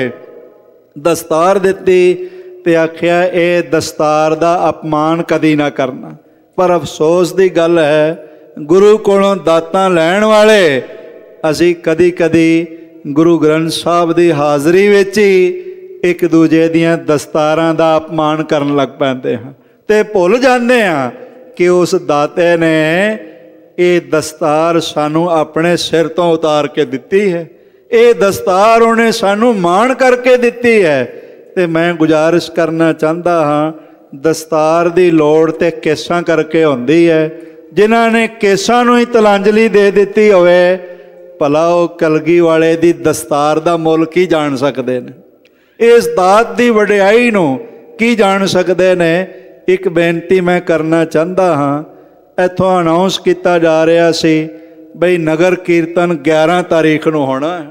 ਦਸਤਾਰ ਦਿੱਤੀ ਤੇ ਆਖਿਆ, ਇਹ ਦਸਤਾਰ ਦਾ ਅਪਮਾਨ ਕਦੀ ਨਾ ਕਰਨਾ। ਪਰ ਅਫਸੋਸ ਦੀ ਗੱਲ ਹੈ, ਗੁਰੂ ਕੋਲੋਂ ਦਾਤਾਂ ਲੈਣ ਵਾਲੇ ਅਸੀਂ ਕਦੀ ਕਦੀ ਗੁਰੂ ਗ੍ਰੰਥ ਸਾਹਿਬ ਦੀ ਹਾਜ਼ਰੀ ਵਿੱਚ ਹੀ ਇੱਕ ਦੂਜੇ ਦੀਆਂ ਦਸਤਾਰਾਂ ਦਾ ਅਪਮਾਨ ਕਰਨ ਲੱਗ ਪੈਂਦੇ ਹਾਂ ਤੇ ਭੁੱਲ ਜਾਂਦੇ ਹਾਂ ਕਿ ਉਸ ਦਾਤੇ ਨੇ ਇਹ ਦਸਤਾਰ ਸਾਨੂੰ ਆਪਣੇ ਸਿਰ ਤੋਂ ਉਤਾਰ ਕੇ ਦਿੱਤੀ ਹੈ। ਇਹ ਦਸਤਾਰ ਉਹਨੇ ਸਾਨੂੰ ਮਾਣ ਕਰਕੇ ਦਿੱਤੀ ਹੈ। ਤੇ ਮੈਂ ਗੁਜ਼ਾਰਿਸ਼ ਕਰਨਾ ਚਾਹੁੰਦਾ ਹਾਂ, ਦਸਤਾਰ ਦੀ ਲੋੜ ਤੇ ਕੇਸਾਂ ਕਰਕੇ ਹੁੰਦੀ ਹੈ। ਜਿਨ੍ਹਾਂ ਨੇ ਕੇਸਾਂ ਨੂੰ ਹੀ ਤਲਾਂਜਲੀ ਦੇ ਦਿੱਤੀ ਹੋਵੇ, ਭਲਾ ਉਹ ਕਲਗੀ ਵਾਲੇ ਦੀ ਦਸਤਾਰ ਦਾ ਮੁੱਲ ਕੀ ਜਾਣ ਸਕਦੇ ਨੇ? ਇਸ ਦਾਤ ਦੀ ਵਡਿਆਈ ਨੂੰ ਕੀ ਜਾਣ ਸਕਦੇ ਨੇ? ਇੱਕ ਬੇਨਤੀ ਮੈਂ ਕਰਨਾ ਚਾਹੁੰਦਾ ਹਾਂ। ਇੱਥੋਂ ਅਨਾਊਂਸ ਕੀਤਾ ਜਾ ਰਿਹਾ ਸੀ ਬਈ ਨਗਰ ਕੀਰਤਨ 11 ਤਾਰੀਖ ਨੂੰ ਹੋਣਾ ਹੈ।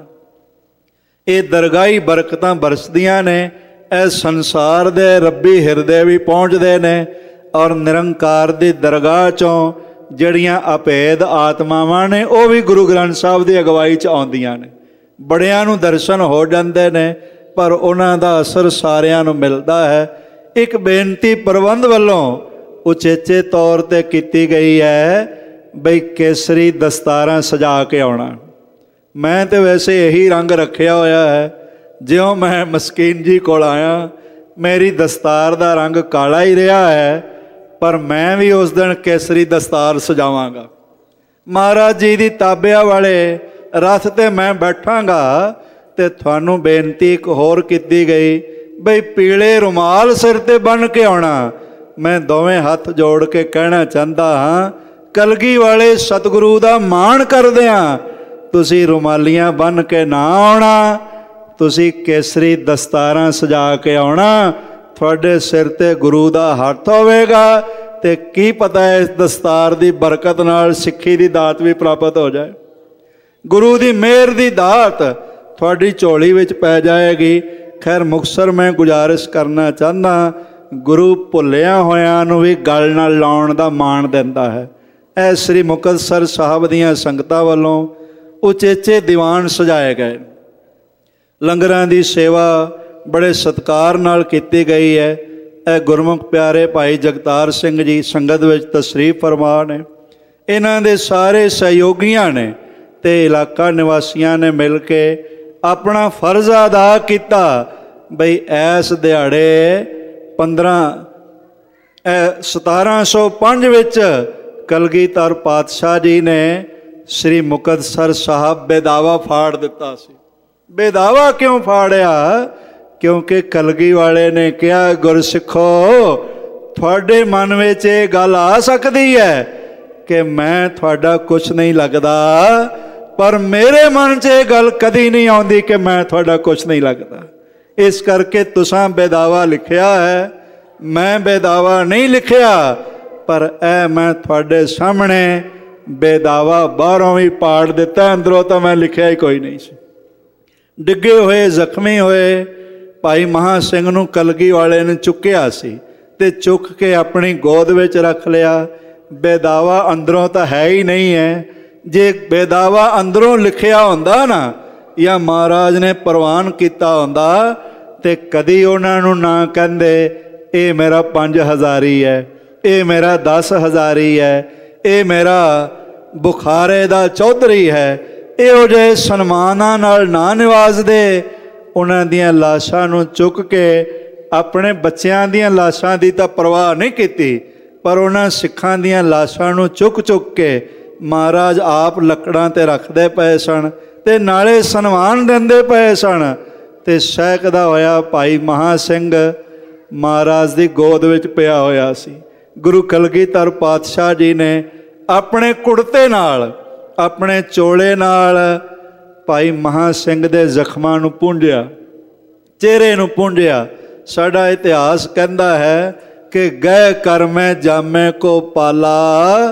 ਇਹ ਦਰਗਾਹੀ ਬਰਕਤਾਂ ਬਰਸਦੀਆਂ ਨੇ, ਇਹ ਸੰਸਾਰ ਦੇ ਰੱਬੀ ਹਿਰਦੇ ਵੀ ਪਹੁੰਚਦੇ ਨੇ, ਔਰ ਨਿਰੰਕਾਰ ਦੀ ਦਰਗਾਹ 'ਚੋਂ ਜਿਹੜੀਆਂ ਅਭੇਦ ਆਤਮਾਵਾਂ ਨੇ ਉਹ ਵੀ ਗੁਰੂ ਗ੍ਰੰਥ ਸਾਹਿਬ ਦੀ ਅਗਵਾਈ 'ਚ ਆਉਂਦੀਆਂ ਨੇ। ਬੜਿਆਂ ਨੂੰ ਦਰਸ਼ਨ ਹੋ ਜਾਂਦੇ ਨੇ, ਪਰ ਉਹਨਾਂ ਦਾ ਅਸਰ ਸਾਰਿਆਂ ਨੂੰ ਮਿਲਦਾ ਹੈ। ਇੱਕ ਬੇਨਤੀ ਪ੍ਰਬੰਧ ਵੱਲੋਂ ਉਚੇਚੇ ਤੌਰ 'ਤੇ ਕੀਤੀ ਗਈ ਹੈ ਬਈ ਕੇਸਰੀ ਦਸਤਾਰਾਂ ਸਜਾ ਕੇ ਆਉਣਾ। ਮੈਂ ਤਾਂ ਵੈਸੇ ਇਹੀ ਰੰਗ ਰੱਖਿਆ ਹੋਇਆ ਹੈ। ਜਿਉਂ ਮੈਂ ਮਸਕੀਨ ਜੀ ਕੋਲ ਆਇਆ, ਮੇਰੀ ਦਸਤਾਰ ਦਾ ਰੰਗ ਕਾਲਾ ਹੀ ਰਿਹਾ ਹੈ, ਪਰ ਮੈਂ ਵੀ ਉਸ ਦਿਨ ਕੇਸਰੀ ਦਸਤਾਰ ਸਜਾਵਾਂਗਾ। ਮਹਾਰਾਜ ਜੀ ਦੀ ਤਾਬਿਆ ਵਾਲੇ ਰਥ 'ਤੇ ਮੈਂ ਬੈਠਾਂਗਾ। ਤੇ ਤੁਹਾਨੂੰ ਬੇਨਤੀ ਇੱਕ ਹੋਰ ਕੀਤੀ ਗਈ ਬਈ ਪੀਲੇ ਰੁਮਾਲ ਸਿਰ 'ਤੇ ਬੰਨ੍ਹ ਕੇ ਆਉਣਾ। ਮੈਂ ਦੋਵੇਂ ਹੱਥ ਜੋੜ ਕੇ ਕਹਿਣਾ ਚਾਹੁੰਦਾ ਹਾਂ, ਕਲਗੀ ਵਾਲੇ ਸਤਿਗੁਰੂ ਦਾ ਮਾਣ ਕਰਦਿਆਂ ਤੁਸੀਂ ਰੁਮਾਲੀਆਂ ਬੰਨ੍ਹ ਕੇ ਨਾ ਆਉਣਾ, ਤੁਸੀਂ ਕੇਸਰੀ ਦਸਤਾਰਾਂ ਸਜਾ ਕੇ ਆਉਣਾ। ਤੁਹਾਡੇ ਸਿਰ 'ਤੇ ਗੁਰੂ ਦਾ ਹੱਥ ਹੋਵੇਗਾ ਤੇ ਕੀ ਪਤਾ ਇਸ ਦਸਤਾਰ ਦੀ ਬਰਕਤ ਨਾਲ ਸਿੱਖੀ ਦੀ ਦਾਤ ਵੀ ਪ੍ਰਾਪਤ ਹੋ ਜਾਏ। ਗੁਰੂ ਦੀ ਮਿਹਰ ਦੀ ਦਾਤ ਤੁਹਾਡੀ ਝੋਲੀ ਵਿੱਚ ਪੈ ਜਾਏਗੀ। ਖੈਰ ਮੁਕਤਸਰ ਮੈਂ ਗੁਜ਼ਾਰਿਸ਼ ਕਰਨਾ ਚਾਹੁੰਦਾ, ਗੁਰੂ ਭੁੱਲਿਆਂ ਹੋਇਆਂ ਨੂੰ ਵੀ ਗਲ ਨਾਲ ਲਾਉਣ ਦਾ ਮਾਣ ਦਿੰਦਾ ਹੈ। ਇਹ ਸ੍ਰੀ ਮੁਕਤਸਰ ਸਾਹਿਬ ਦੀਆਂ ਸੰਗਤਾਂ ਵੱਲੋਂ ਉਚੇਚੇ ਦੀਵਾਨ ਸਜਾਏ ਗਏ। ਲੰਗਰਾਂ ਦੀ ਸੇਵਾ ਬੜੇ ਸਤਿਕਾਰ ਨਾਲ ਕੀਤੀ ਗਈ ਹੈ। ਇਹ ਗੁਰਮੁਖ ਪਿਆਰੇ ਭਾਈ ਜਗਤਾਰ ਸਿੰਘ ਜੀ ਸੰਗਤ ਵਿੱਚ ਤਸ਼ਰੀਫ ਫਰਮਾ ਨੇ। ਇਹਨਾਂ ਦੇ ਸਾਰੇ ਸਹਿਯੋਗੀਆਂ ਨੇ ਤੇ ਇਲਾਕਾ ਨਿਵਾਸੀਆਂ ਨੇ ਮਿਲ ਕੇ ਆਪਣਾ ਫਰਜ਼ ਅਦਾ ਕੀਤਾ ਬਈ ਇਸ ਦਿਹਾੜੇ 1705 ਵਿੱਚ ਕਲਗੀਧਰ ਪਾਤਸ਼ਾਹ ਜੀ ਨੇ ਸ੍ਰੀ ਮੁਕਤਸਰ ਸਾਹਿਬ ਬੇਦਾਵਾ ਫਾੜ ਦਿੱਤਾ ਸੀ। ਬੇਦਾਵਾ ਕਿਉਂ ਫਾੜਿਆ? ਕਿਉਂਕਿ ਕਲਗੀ ਵਾਲੇ ਨੇ ਕਿਹਾ, ਗੁਰਸਿੱਖੋ ਤੁਹਾਡੇ ਮਨ ਵਿੱਚ ਇਹ ਗੱਲ ਆ ਸਕਦੀ ਹੈ ਕਿ ਮੈਂ ਤੁਹਾਡਾ ਕੁਛ ਨਹੀਂ ਲੱਗਦਾ, ਪਰ ਮੇਰੇ ਮਨ 'ਚ ਇਹ ਗੱਲ ਕਦੀ ਨਹੀਂ ਆਉਂਦੀ ਕਿ ਮੈਂ ਤੁਹਾਡਾ ਕੁਛ ਨਹੀਂ ਲੱਗਦਾ। ਇਸ ਕਰਕੇ ਤੁਸਾਂ ਬੇਦਾਵਾ ਲਿਖਿਆ ਹੈ, ਮੈਂ ਬੇਦਾਵਾ ਨਹੀਂ ਲਿਖਿਆ, ਪਰ ਇਹ ਮੈਂ ਤੁਹਾਡੇ ਸਾਹਮਣੇ ਬੇਦਾਵਾ ਬਾਹਰੋਂ ਵੀ ਪਾੜ ਦਿੱਤਾ, ਅੰਦਰੋਂ ਤਾਂ ਮੈਂ ਲਿਖਿਆ ਹੀ ਕੋਈ ਨਹੀਂ ਸੀ। ਡਿੱਗੇ ਹੋਏ ਜ਼ਖਮੀ ਹੋਏ ਭਾਈ ਮਹਾਂ ਸਿੰਘ ਨੂੰ ਕਲਗੀ ਵਾਲੇ ਨੇ ਚੁੱਕਿਆ ਸੀ ਤੇ ਚੁੱਕ ਕੇ ਆਪਣੀ ਗੋਦ ਵਿੱਚ ਰੱਖ ਲਿਆ। ਬੇਦਾਵਾ ਅੰਦਰੋਂ ਤਾਂ ਹੈ ਹੀ ਨਹੀਂ ਹੈ। ਜੇ ਬੇਦਾਵਾ ਅੰਦਰੋਂ ਲਿਖਿਆ ਹੁੰਦਾ ਨਾ, ਜਾਂ ਮਹਾਰਾਜ ਨੇ ਪ੍ਰਵਾਨ ਕੀਤਾ ਹੁੰਦਾ, ਤੇ ਕਦੀ ਉਹਨਾਂ ਨੂੰ ਨਾ ਕਹਿੰਦੇ ਇਹ ਮੇਰਾ 5000 ਹੈ, ਇਹ ਮੇਰਾ 10,000 ਹੈ, ਇਹ ਮੇਰਾ ਬੁਖਾਰੇ ਦਾ ਚੌਧਰੀ ਹੈ। ਇਹੋ ਜਿਹੇ ਸਨਮਾਨਾਂ ਨਾਲ ਨਾ ਨਿਵਾਜਦੇ। ਉਹਨਾਂ ਦੀਆਂ ਲਾਸ਼ਾਂ ਨੂੰ ਚੁੱਕ ਕੇ, ਆਪਣੇ ਬੱਚਿਆਂ ਦੀਆਂ ਲਾਸ਼ਾਂ ਦੀ ਤਾਂ ਪਰਵਾਹ ਨਹੀਂ ਕੀਤੀ, ਪਰ ਉਹਨਾਂ ਸਿੱਖਾਂ ਦੀਆਂ ਲਾਸ਼ਾਂ ਨੂੰ ਚੁੱਕ ਚੁੱਕ ਕੇ ਮਹਾਰਾਜ ਆਪ ਲੱਕੜਾਂ 'ਤੇ ਰੱਖਦੇ ਪਏ ਸਨ ਅਤੇ ਨਾਲੇ ਸਨਮਾਨ ਦਿੰਦੇ ਪਏ ਸਨ। ਅਤੇ ਸਹਿਕਦਾ ਹੋਇਆ ਭਾਈ ਮਹਾਂ ਸਿੰਘ ਮਹਾਰਾਜ ਦੀ ਗੋਦ ਵਿੱਚ ਪਿਆ ਹੋਇਆ ਸੀ। ਗੁਰੂ ਕਲਗੀਧਰ ਪਾਤਸ਼ਾਹ ਜੀ ਨੇ ਆਪਣੇ ਕੁੜਤੇ ਨਾਲ, ਆਪਣੇ ਚੋਲੇ ਨਾਲ ਭਾਈ ਮਹਾਂ ਸਿੰਘ ਦੇ ਜ਼ਖਮਾਂ ਨੂੰ ਪੂੰਝਿਆ, ਚਿਹਰੇ ਨੂੰ ਪੂੰਝਿਆ। ਸਾਡਾ ਇਤਿਹਾਸ ਕਹਿੰਦਾ ਹੈ ਕਿ ਗਏ ਕਰਮੈ ਜਾਮੈ ਕੋ ਪਾਲਾ,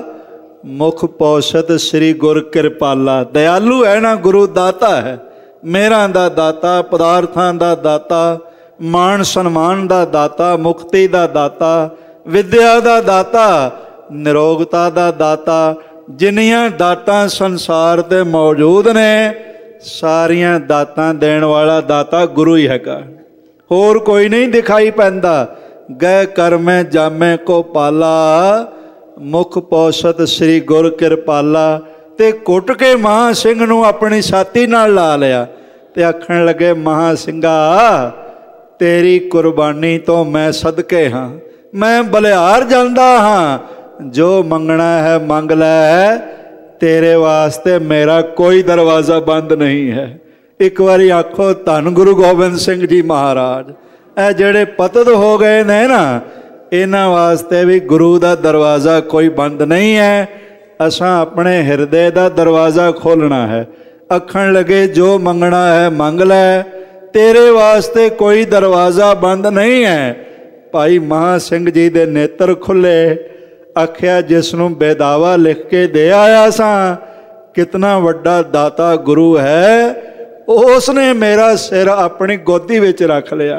ਮੁਖ ਪੌਸ਼ਤ ਸ੍ਰੀ ਗੁਰ ਕਿਰਪਾਲਾ। ਦਿਆਲੂ ਹੈ ਨਾ ਗੁਰੂ, ਦਾਤਾ ਹੈ, ਮਿਹਰਾਂ ਦਾ ਦਾਤਾ, ਪਦਾਰਥਾਂ ਦਾ ਦਾਤਾ, ਮਾਣ ਸਨਮਾਨ ਦਾ ਦਾਤਾ, ਮੁਕਤੀ ਦਾ ਦਾਤਾ, ਵਿਦਿਆ ਦਾ ਦਾਤਾ, ਨਿਰੋਗਤਾ ਦਾ ਦਾਤਾ। ਜਿੰਨੀਆਂ ਦਾਤਾਂ ਸੰਸਾਰ 'ਤੇ ਮੌਜੂਦ ਨੇ, ਸਾਰੀਆਂ ਦਾਤਾਂ ਦੇਣ ਵਾਲਾ ਦਾਤਾ ਗੁਰੂ ਹੀ ਹੈਗਾ, ਹੋਰ ਕੋਈ ਨਹੀਂ ਦਿਖਾਈ ਪੈਂਦਾ। ਗਏ ਕਰਮੈ ਜਾਮੈ ਕੋ ਪਾਲਾ, ਮੁਖ ਪੌਸ਼ਤ ਸ੍ਰੀ ਗੁਰ ਕਿਰਪਾਲਾ। ਤੇ ਕੁੱਟ ਕੇ ਮਹਾਂ ਸਿੰਘ ਨੂੰ ਆਪਣੀ ਛਾਤੀ ਨਾਲ ਲਾ ਲਿਆ ਤੇ ਆਖਣ ਲੱਗੇ, ਮਹਾਂ ਸਿੰਘਾ ਤੇਰੀ ਕੁਰਬਾਨੀ ਤੋਂ ਮੈਂ ਸਦਕੇ ਹਾਂ, ਮੈਂ ਬਲਿਹਾਰ ਜਾਂਦਾ ਹਾਂ, ਜੋ ਮੰਗਣਾ ਹੈ ਮੰਗ ਲੈ, ਤੇਰੇ ਵਾਸਤੇ ਮੇਰਾ ਕੋਈ ਦਰਵਾਜ਼ਾ ਬੰਦ ਨਹੀਂ ਹੈ। ਇੱਕ ਵਾਰੀ ਆਖੋ ਧੰਨ ਗੁਰੂ ਗੋਬਿੰਦ ਸਿੰਘ ਜੀ ਮਹਾਰਾਜ। ਇਹ ਜਿਹੜੇ ਪਤਿਤ ਹੋ ਗਏ ਨੇ ਨਾ, ਇਹਨਾਂ ਵਾਸਤੇ ਵੀ ਗੁਰੂ ਦਾ ਦਰਵਾਜ਼ਾ ਕੋਈ ਬੰਦ ਨਹੀਂ ਹੈ। ਅਸਾਂ ਆਪਣੇ ਹਿਰਦੇ ਦਾ ਦਰਵਾਜ਼ਾ ਖੋਲ੍ਹਣਾ ਹੈ। ਆਖਣ ਲੱਗੇ ਜੋ ਮੰਗਣਾ ਹੈ ਮੰਗ ਲੈ, ਤੇਰੇ ਵਾਸਤੇ ਕੋਈ ਦਰਵਾਜ਼ਾ ਬੰਦ ਨਹੀਂ ਹੈ। ਭਾਈ ਮਹਾਂ ਸਿੰਘ ਜੀ ਦੇ ਨੇਤਰ ਖੁੱਲ੍ਹੇ। ਆਖਿਆ ਜਿਸ ਨੂੰ ਬੇਦਾਵਾ ਲਿਖ ਕੇ ਦੇ ਆਇਆ ਸਾਂ, ਕਿਤਨਾ ਵੱਡਾ ਦਾਤਾ ਗੁਰੂ ਹੈ, ਉਸ ਨੇ ਮੇਰਾ ਸਿਰ ਆਪਣੀ ਗੋਦੀ ਵਿੱਚ ਰੱਖ ਲਿਆ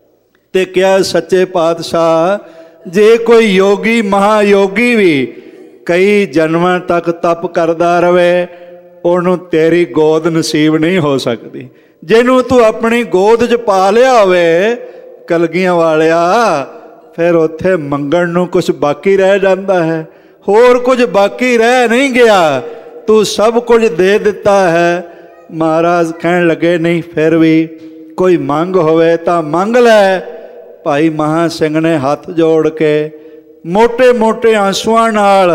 ਤੇ ਕਿਹਾ, ਸੱਚੇ ਪਾਤਸ਼ਾਹ ਜੇ ਕੋਈ ਯੋਗੀ ਮਹਾਯੋਗੀ ਵੀ ਕਈ ਜਨਮਾਂ ਤੱਕ ਤਪ ਕਰਦਾ ਰਹੇ, ਉਹਨੂੰ ਤੇਰੀ ਗੋਦ ਨਸੀਬ ਨਹੀਂ ਹੋ ਸਕਦੀ। ਜਿਹਨੂੰ ਤੂੰ ਆਪਣੀ ਗੋਦ 'ਚ ਪਾ ਲਿਆ ਹੋਵੇ ਕਲਗੀਆਂ ਵਾਲਿਆ, ਫਿਰ ਉੱਥੇ ਮੰਗਣ ਨੂੰ ਕੁਛ ਬਾਕੀ ਰਹਿ ਜਾਂਦਾ ਹੈ, ਹੋਰ ਕੁਝ ਬਾਕੀ ਰਹਿ ਨਹੀਂ ਗਿਆ, ਤੂੰ ਸਭ ਕੁਝ ਦੇ ਦਿੱਤਾ ਹੈ। ਮਹਾਰਾਜ ਕਹਿਣ ਲੱਗੇ ਨਹੀਂ, ਫਿਰ ਵੀ ਕੋਈ ਮੰਗ ਹੋਵੇ ਤਾਂ ਮੰਗ ਲੈ। ਭਾਈ ਮਹਾਂ ਸਿੰਘ ਨੇ ਹੱਥ ਜੋੜ ਕੇ ਮੋਟੇ ਮੋਟੇ ਆਂਸੂਆਂ ਨਾਲ,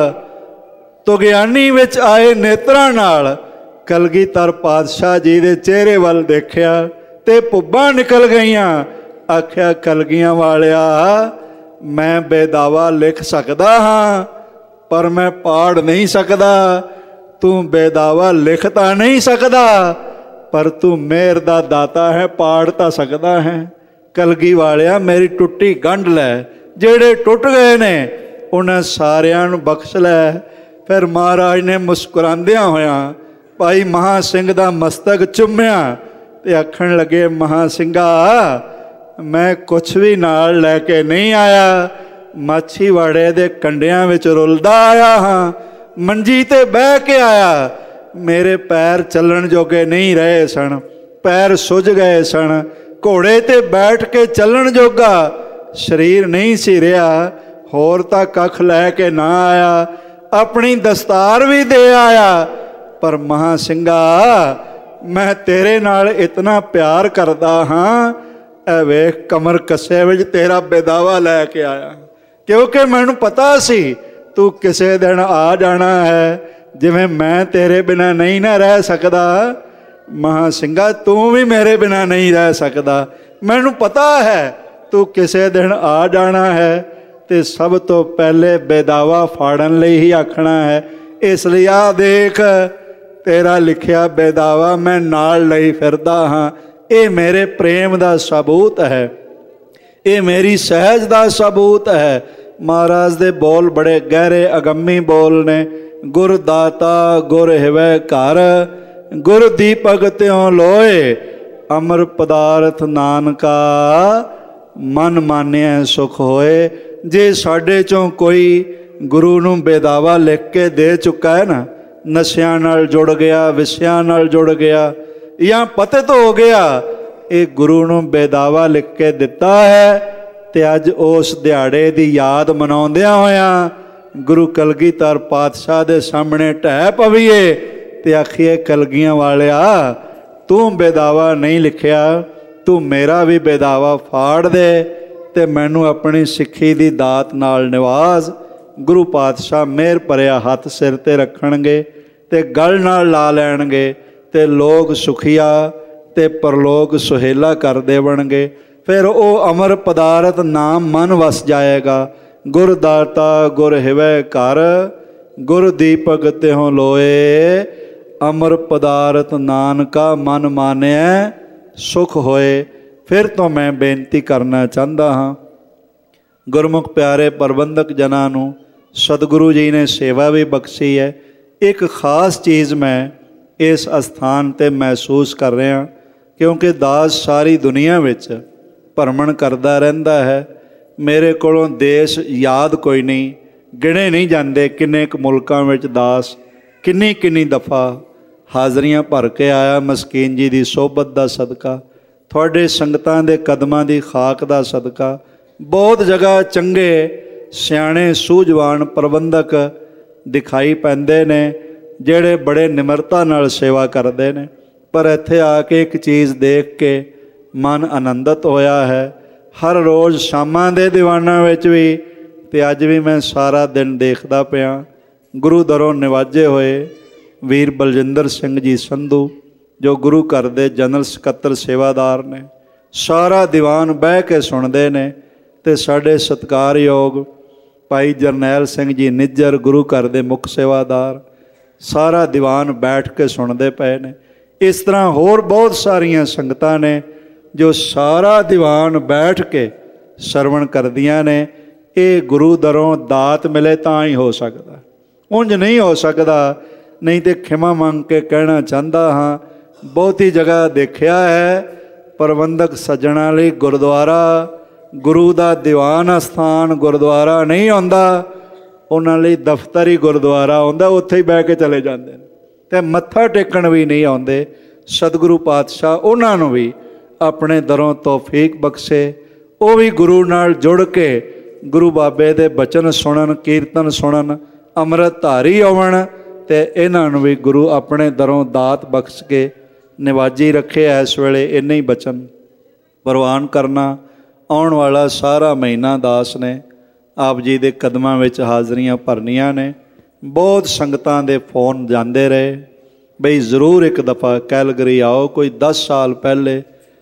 ਤੁਗਿਆਨੀ ਵਿੱਚ ਆਏ ਨੇਤਰਾਂ ਨਾਲ ਕਲਗੀਧਰ ਪਾਤਸ਼ਾਹ ਜੀ ਦੇ ਚਿਹਰੇ ਵੱਲ ਦੇਖਿਆ ਤੇ ਪੁੱਬਾਂ ਨਿਕਲ ਗਈਆਂ। ਆਖਿਆ ਕਲਗੀਆਂ ਵਾਲਿਆ, ਮੈਂ ਬੇਦਾਵਾ ਲਿਖ ਸਕਦਾ ਹਾਂ ਪਰ ਮੈਂ ਪਾੜ ਨਹੀਂ ਸਕਦਾ। ਤੂੰ ਬੇਦਾਵਾ ਲਿਖ ਤਾਂ ਨਹੀਂ ਸਕਦਾ, ਪਰ ਤੂੰ ਮਿਹਰ ਦਾ ਦਾਤਾ ਹੈ, ਪਾੜ ਤਾਂ ਸਕਦਾ ਹੈ। ਕਲਗੀ ਵਾਲਿਆ ਮੇਰੀ ਟੁੱਟੀ ਗੰਢ ਲੈ, ਜਿਹੜੇ ਟੁੱਟ ਗਏ ਨੇ ਉਹਨਾਂ ਸਾਰਿਆਂ ਨੂੰ ਬਖਸ਼ ਲੈ। ਫਿਰ ਮਹਾਰਾਜ ਨੇ ਮੁਸਕਰਾਉਂਦਿਆਂ ਹੋਇਆਂ ਭਾਈ ਮਹਾਂ ਸਿੰਘ ਦਾ ਮਸਤਕ ਚੁੰਮਿਆ ਤੇ ਆਖਣ ਲੱਗੇ, ਮਹਾਂ ਸਿੰਘਾ ਮੈਂ ਕੁਛ ਵੀ ਨਾਲ ਲੈ ਕੇ ਨਹੀਂ ਆਇਆ, ਮਾਛੀਵਾੜੇ ਦੇ ਕੰਢਿਆਂ ਵਿੱਚ ਰੁਲਦਾ ਆਇਆ ਹਾਂ, ਮੰਜੀ 'ਤੇ ਬਹਿ ਕੇ ਆਇਆ। ਮੇਰੇ ਪੈਰ ਚੱਲਣ ਜੋਗੇ ਨਹੀਂ ਰਹੇ ਸਨ, ਪੈਰ ਸੁੱਜ ਗਏ ਸਨ, ਘੋੜੇ 'ਤੇ ਬੈਠ ਕੇ ਚੱਲਣ ਜੋਗਾ ਸਰੀਰ ਨਹੀਂ ਸੀ ਰਿਹਾ। ਹੋਰ ਤਾਂ ਕੱਖ ਲੈ ਕੇ ਨਾ ਆਇਆ, ਆਪਣੀ ਦਸਤਾਰ ਵੀ ਦੇ ਆਇਆ, ਪਰ ਮਹਾਂ ਸਿੰਘਾ ਮੈਂ ਤੇਰੇ ਨਾਲ ਇਤਨਾ ਪਿਆਰ ਕਰਦਾ ਹਾਂ, ਇਹ ਵੇਖ ਕਮਰ ਕੱਸੇ ਵਿੱਚ ਤੇਰਾ ਬੇਦਾਵਾ ਲੈ ਕੇ ਆਇਆ, ਕਿਉਂਕਿ ਮੈਨੂੰ ਪਤਾ ਸੀ ਤੂੰ ਕਿਸੇ ਦਿਨ ਆ ਜਾਣਾ ਹੈ, ਜਿਵੇਂ ਮੈਂ ਤੇਰੇ ਬਿਨਾਂ ਨਹੀਂ ਨਾ ਰਹਿ ਸਕਦਾ, ਮਹਾਂ ਸਿੰਘਾ ਤੂੰ ਵੀ ਮੇਰੇ ਬਿਨਾਂ ਨਹੀਂ ਰਹਿ ਸਕਦਾ। ਮੈਨੂੰ ਪਤਾ ਹੈ ਤੂੰ ਕਿਸੇ ਦਿਨ ਆ ਜਾਣਾ ਹੈ ਤੇ ਸਭ ਤੋਂ ਪਹਿਲੇ ਬੇਦਾਵਾ ਫਾੜਨ ਲਈ ਹੀ ਆਖਣਾ ਹੈ। ਇਸ ਲਈ ਆ ਦੇਖ ਤੇਰਾ ਲਿਖਿਆ ਬੇਦਾਵਾ ਮੈਂ ਨਾਲ ਲਈ ਫਿਰਦਾ ਹਾਂ। ਇਹ ਮੇਰੇ ਪ੍ਰੇਮ ਦਾ ਸਬੂਤ ਹੈ, ਇਹ ਮੇਰੀ ਸਹਿਜ ਦਾ ਸਬੂਤ ਹੈ। ਮਹਾਰਾਜ ਦੇ ਬੋਲ ਬੜੇ ਗਹਿਰੇ ਅਗੰਮੀ ਬੋਲ ਨੇ। ਗੁਰ ਦਾਤਾ ਗੁਰ ਹਿਵੈ ਘਰ, ਗੁਰ ਦੀਪਕ ਤਿਉ ਲੋਏ, ਅਮਰ ਪਦਾਰਥ ਨਾਨਕਾ ਮਨ ਮਾਨਿਆ ਸੁਖ ਹੋਏ। जे साडे चों कोई गुरु नूं बेदावा लिख के दे चुका है ना, नशियां नाल जुड़ गया, विषयां नाल जुड़ गया या पतित हो गया, ये गुरु नूं बेदावा लिख के दिता है, ते अज उस दिहाड़े दी याद मनाउंदियां होया गुरु कलगीधर पातशाह दे सामने ढह पवीए ते आखिए कलगियां वालिया तू बेदावा नहीं लिखिया, तू मेरा भी बेदावा फाड़ दे ते मैनू अपनी सिक्खी दी दात नाल निवाज। गुरु पातशाह मेहर भरिया हथ सिर ते रखणगे ते गल नाल ला लैणगे ते लोग सुखिया ते परलोक सुहेला कर देवणगे। फिर वो अमर पदारथ नाम मन वस जाएगा। गुर दाता गुर हिवै कर, गुर दीपक त्यों लोए, अमर पदारथ नानका मन मानिया सुख होए। फिर तो मैं बेनती करना चाहता हाँ, गुरमुख प्यारे प्रबंधक जनां नूं सतगुरु जी ने सेवा भी बख्शी है। एक खास चीज़ मैं इस अस्थान ते महसूस कर रहा, क्योंकि दास सारी दुनिया विच भरमण करता रहिंदा है। मेरे कोलों देश याद कोई नहीं, गिने नहीं जाते किन्ने क मुल्कां विच दास किन्नी किन्नी दफ़ा हाज़रियां भर के आया। मस्कीन जी की सोहबत का सदका, थोड़े संगतां दे कदमां दी खाक दा सदका, बहुत जगह चंगे सियाणे सूझवान प्रबंधक दिखाई पैंदे ने जेड़े बड़े निमरता नाल सेवा करते हैं। पर इत्थे आके एक चीज़ देख के मन आनंदित होया है। हर रोज़ शामां दे दीवानां विच भी ते अज भी मैं सारा दिन देखदा पिया गुरु दरों निवाजे होए वीर बलजिंदर सिंह जी संधू जो गुरु घर दे जनरल सकत्तर सेवादार ने, सारा दीवान बह के सुनते ने। ते साडे सत्कारयोग भाई जरनैल सिंह जी निज्जर गुरु घर दे मुख सेवादार सारा दीवान बैठ के सुनते पे ने। इस तरह होर बहुत सारियां संगतां ने जो सारा दीवान बैठ के सरवण करदियां ने। ये गुरु दरों दात मिले तां ही हो सकता, उंज नहीं हो सकता। नहीं तो खिमा मंग के कहना चाहता हाँ, बहुती जगह देखा है प्रबंधक सज्जणा लई गुरुद्वारा गुरु का दीवान अस्थान गुरुद्वारा नहीं आंदा, उन्हां लई दफ्तर ही गुरुद्वारा आंदा, उत्थे ही बह के चले जाते हैं ते मत्था टेकण भी नहीं आते। सतगुरु पातशाह उन्हां नूं भी अपने दरों तौफीक बख्शे, वो भी गुरु नाल जुड़ के गुरु बाबे दे बचन सुनन, कीर्तन सुनन, अमृत धारी होवन ते इन्हां नूं भी गुरु अपने दरों दात बख्श के निवाजी रखे। इस वेले इन्ने ही बचन प्रवान करना। आउण वाला सारा महीना दास ने आप जी दे कदमां विच हाज़रियां भरनियां ने। बहुत संगतां दे फोन जाते रहे बई जरूर एक दफ़ा कैलगरी आओ। कोई 10 साल पहले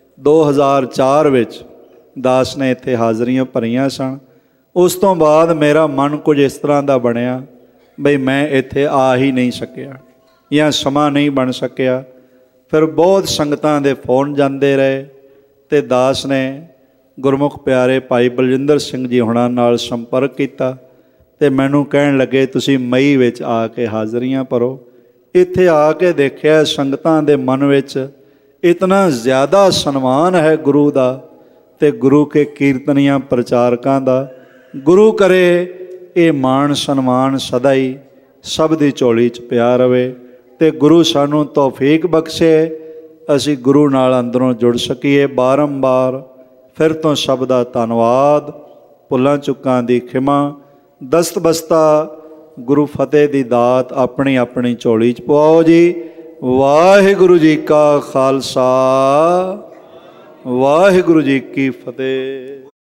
2004 विच दास ने इत्थे हाज़रियां भरियां सन। उस तो बाद मेरा मन कुछ इस तरह का बनिया बई मैं इत्थे आ ही नहीं सकिया या समा नहीं बन सकिया। फिर बहुत संगतां दे फोन जाते रहे ते दास ने गुरमुख प्यारे भाई बलजिंदर सिंह जी हुणां नाल संपर्क किया ते मैनूं कहण लगे तुसीं मई विच आके हाज़रियां भरो। इत्थे आके देखिया संगतां दे मन विच इतना ज़्यादा सन्मान है गुरु दा ते गुरु के कीर्तनियां प्रचारकां दा। गुरु करे ये मान सन्मान सदा ही सब दी झोली च पिया रवे ते गुरु सानूं तौफीक बख्शे असीं गुरु नाल अंदरों जुड़ सकीए। बारंबार फिर तो सब दा धन्नवाद, भुलां चुकां दी खिमा, दस्त बस्ता गुरु फतेह दी दात अपनी अपनी झोली च पवाओ जी। वाहिगुरु जी का खालसा, वाहिगुरु जी की फतेह।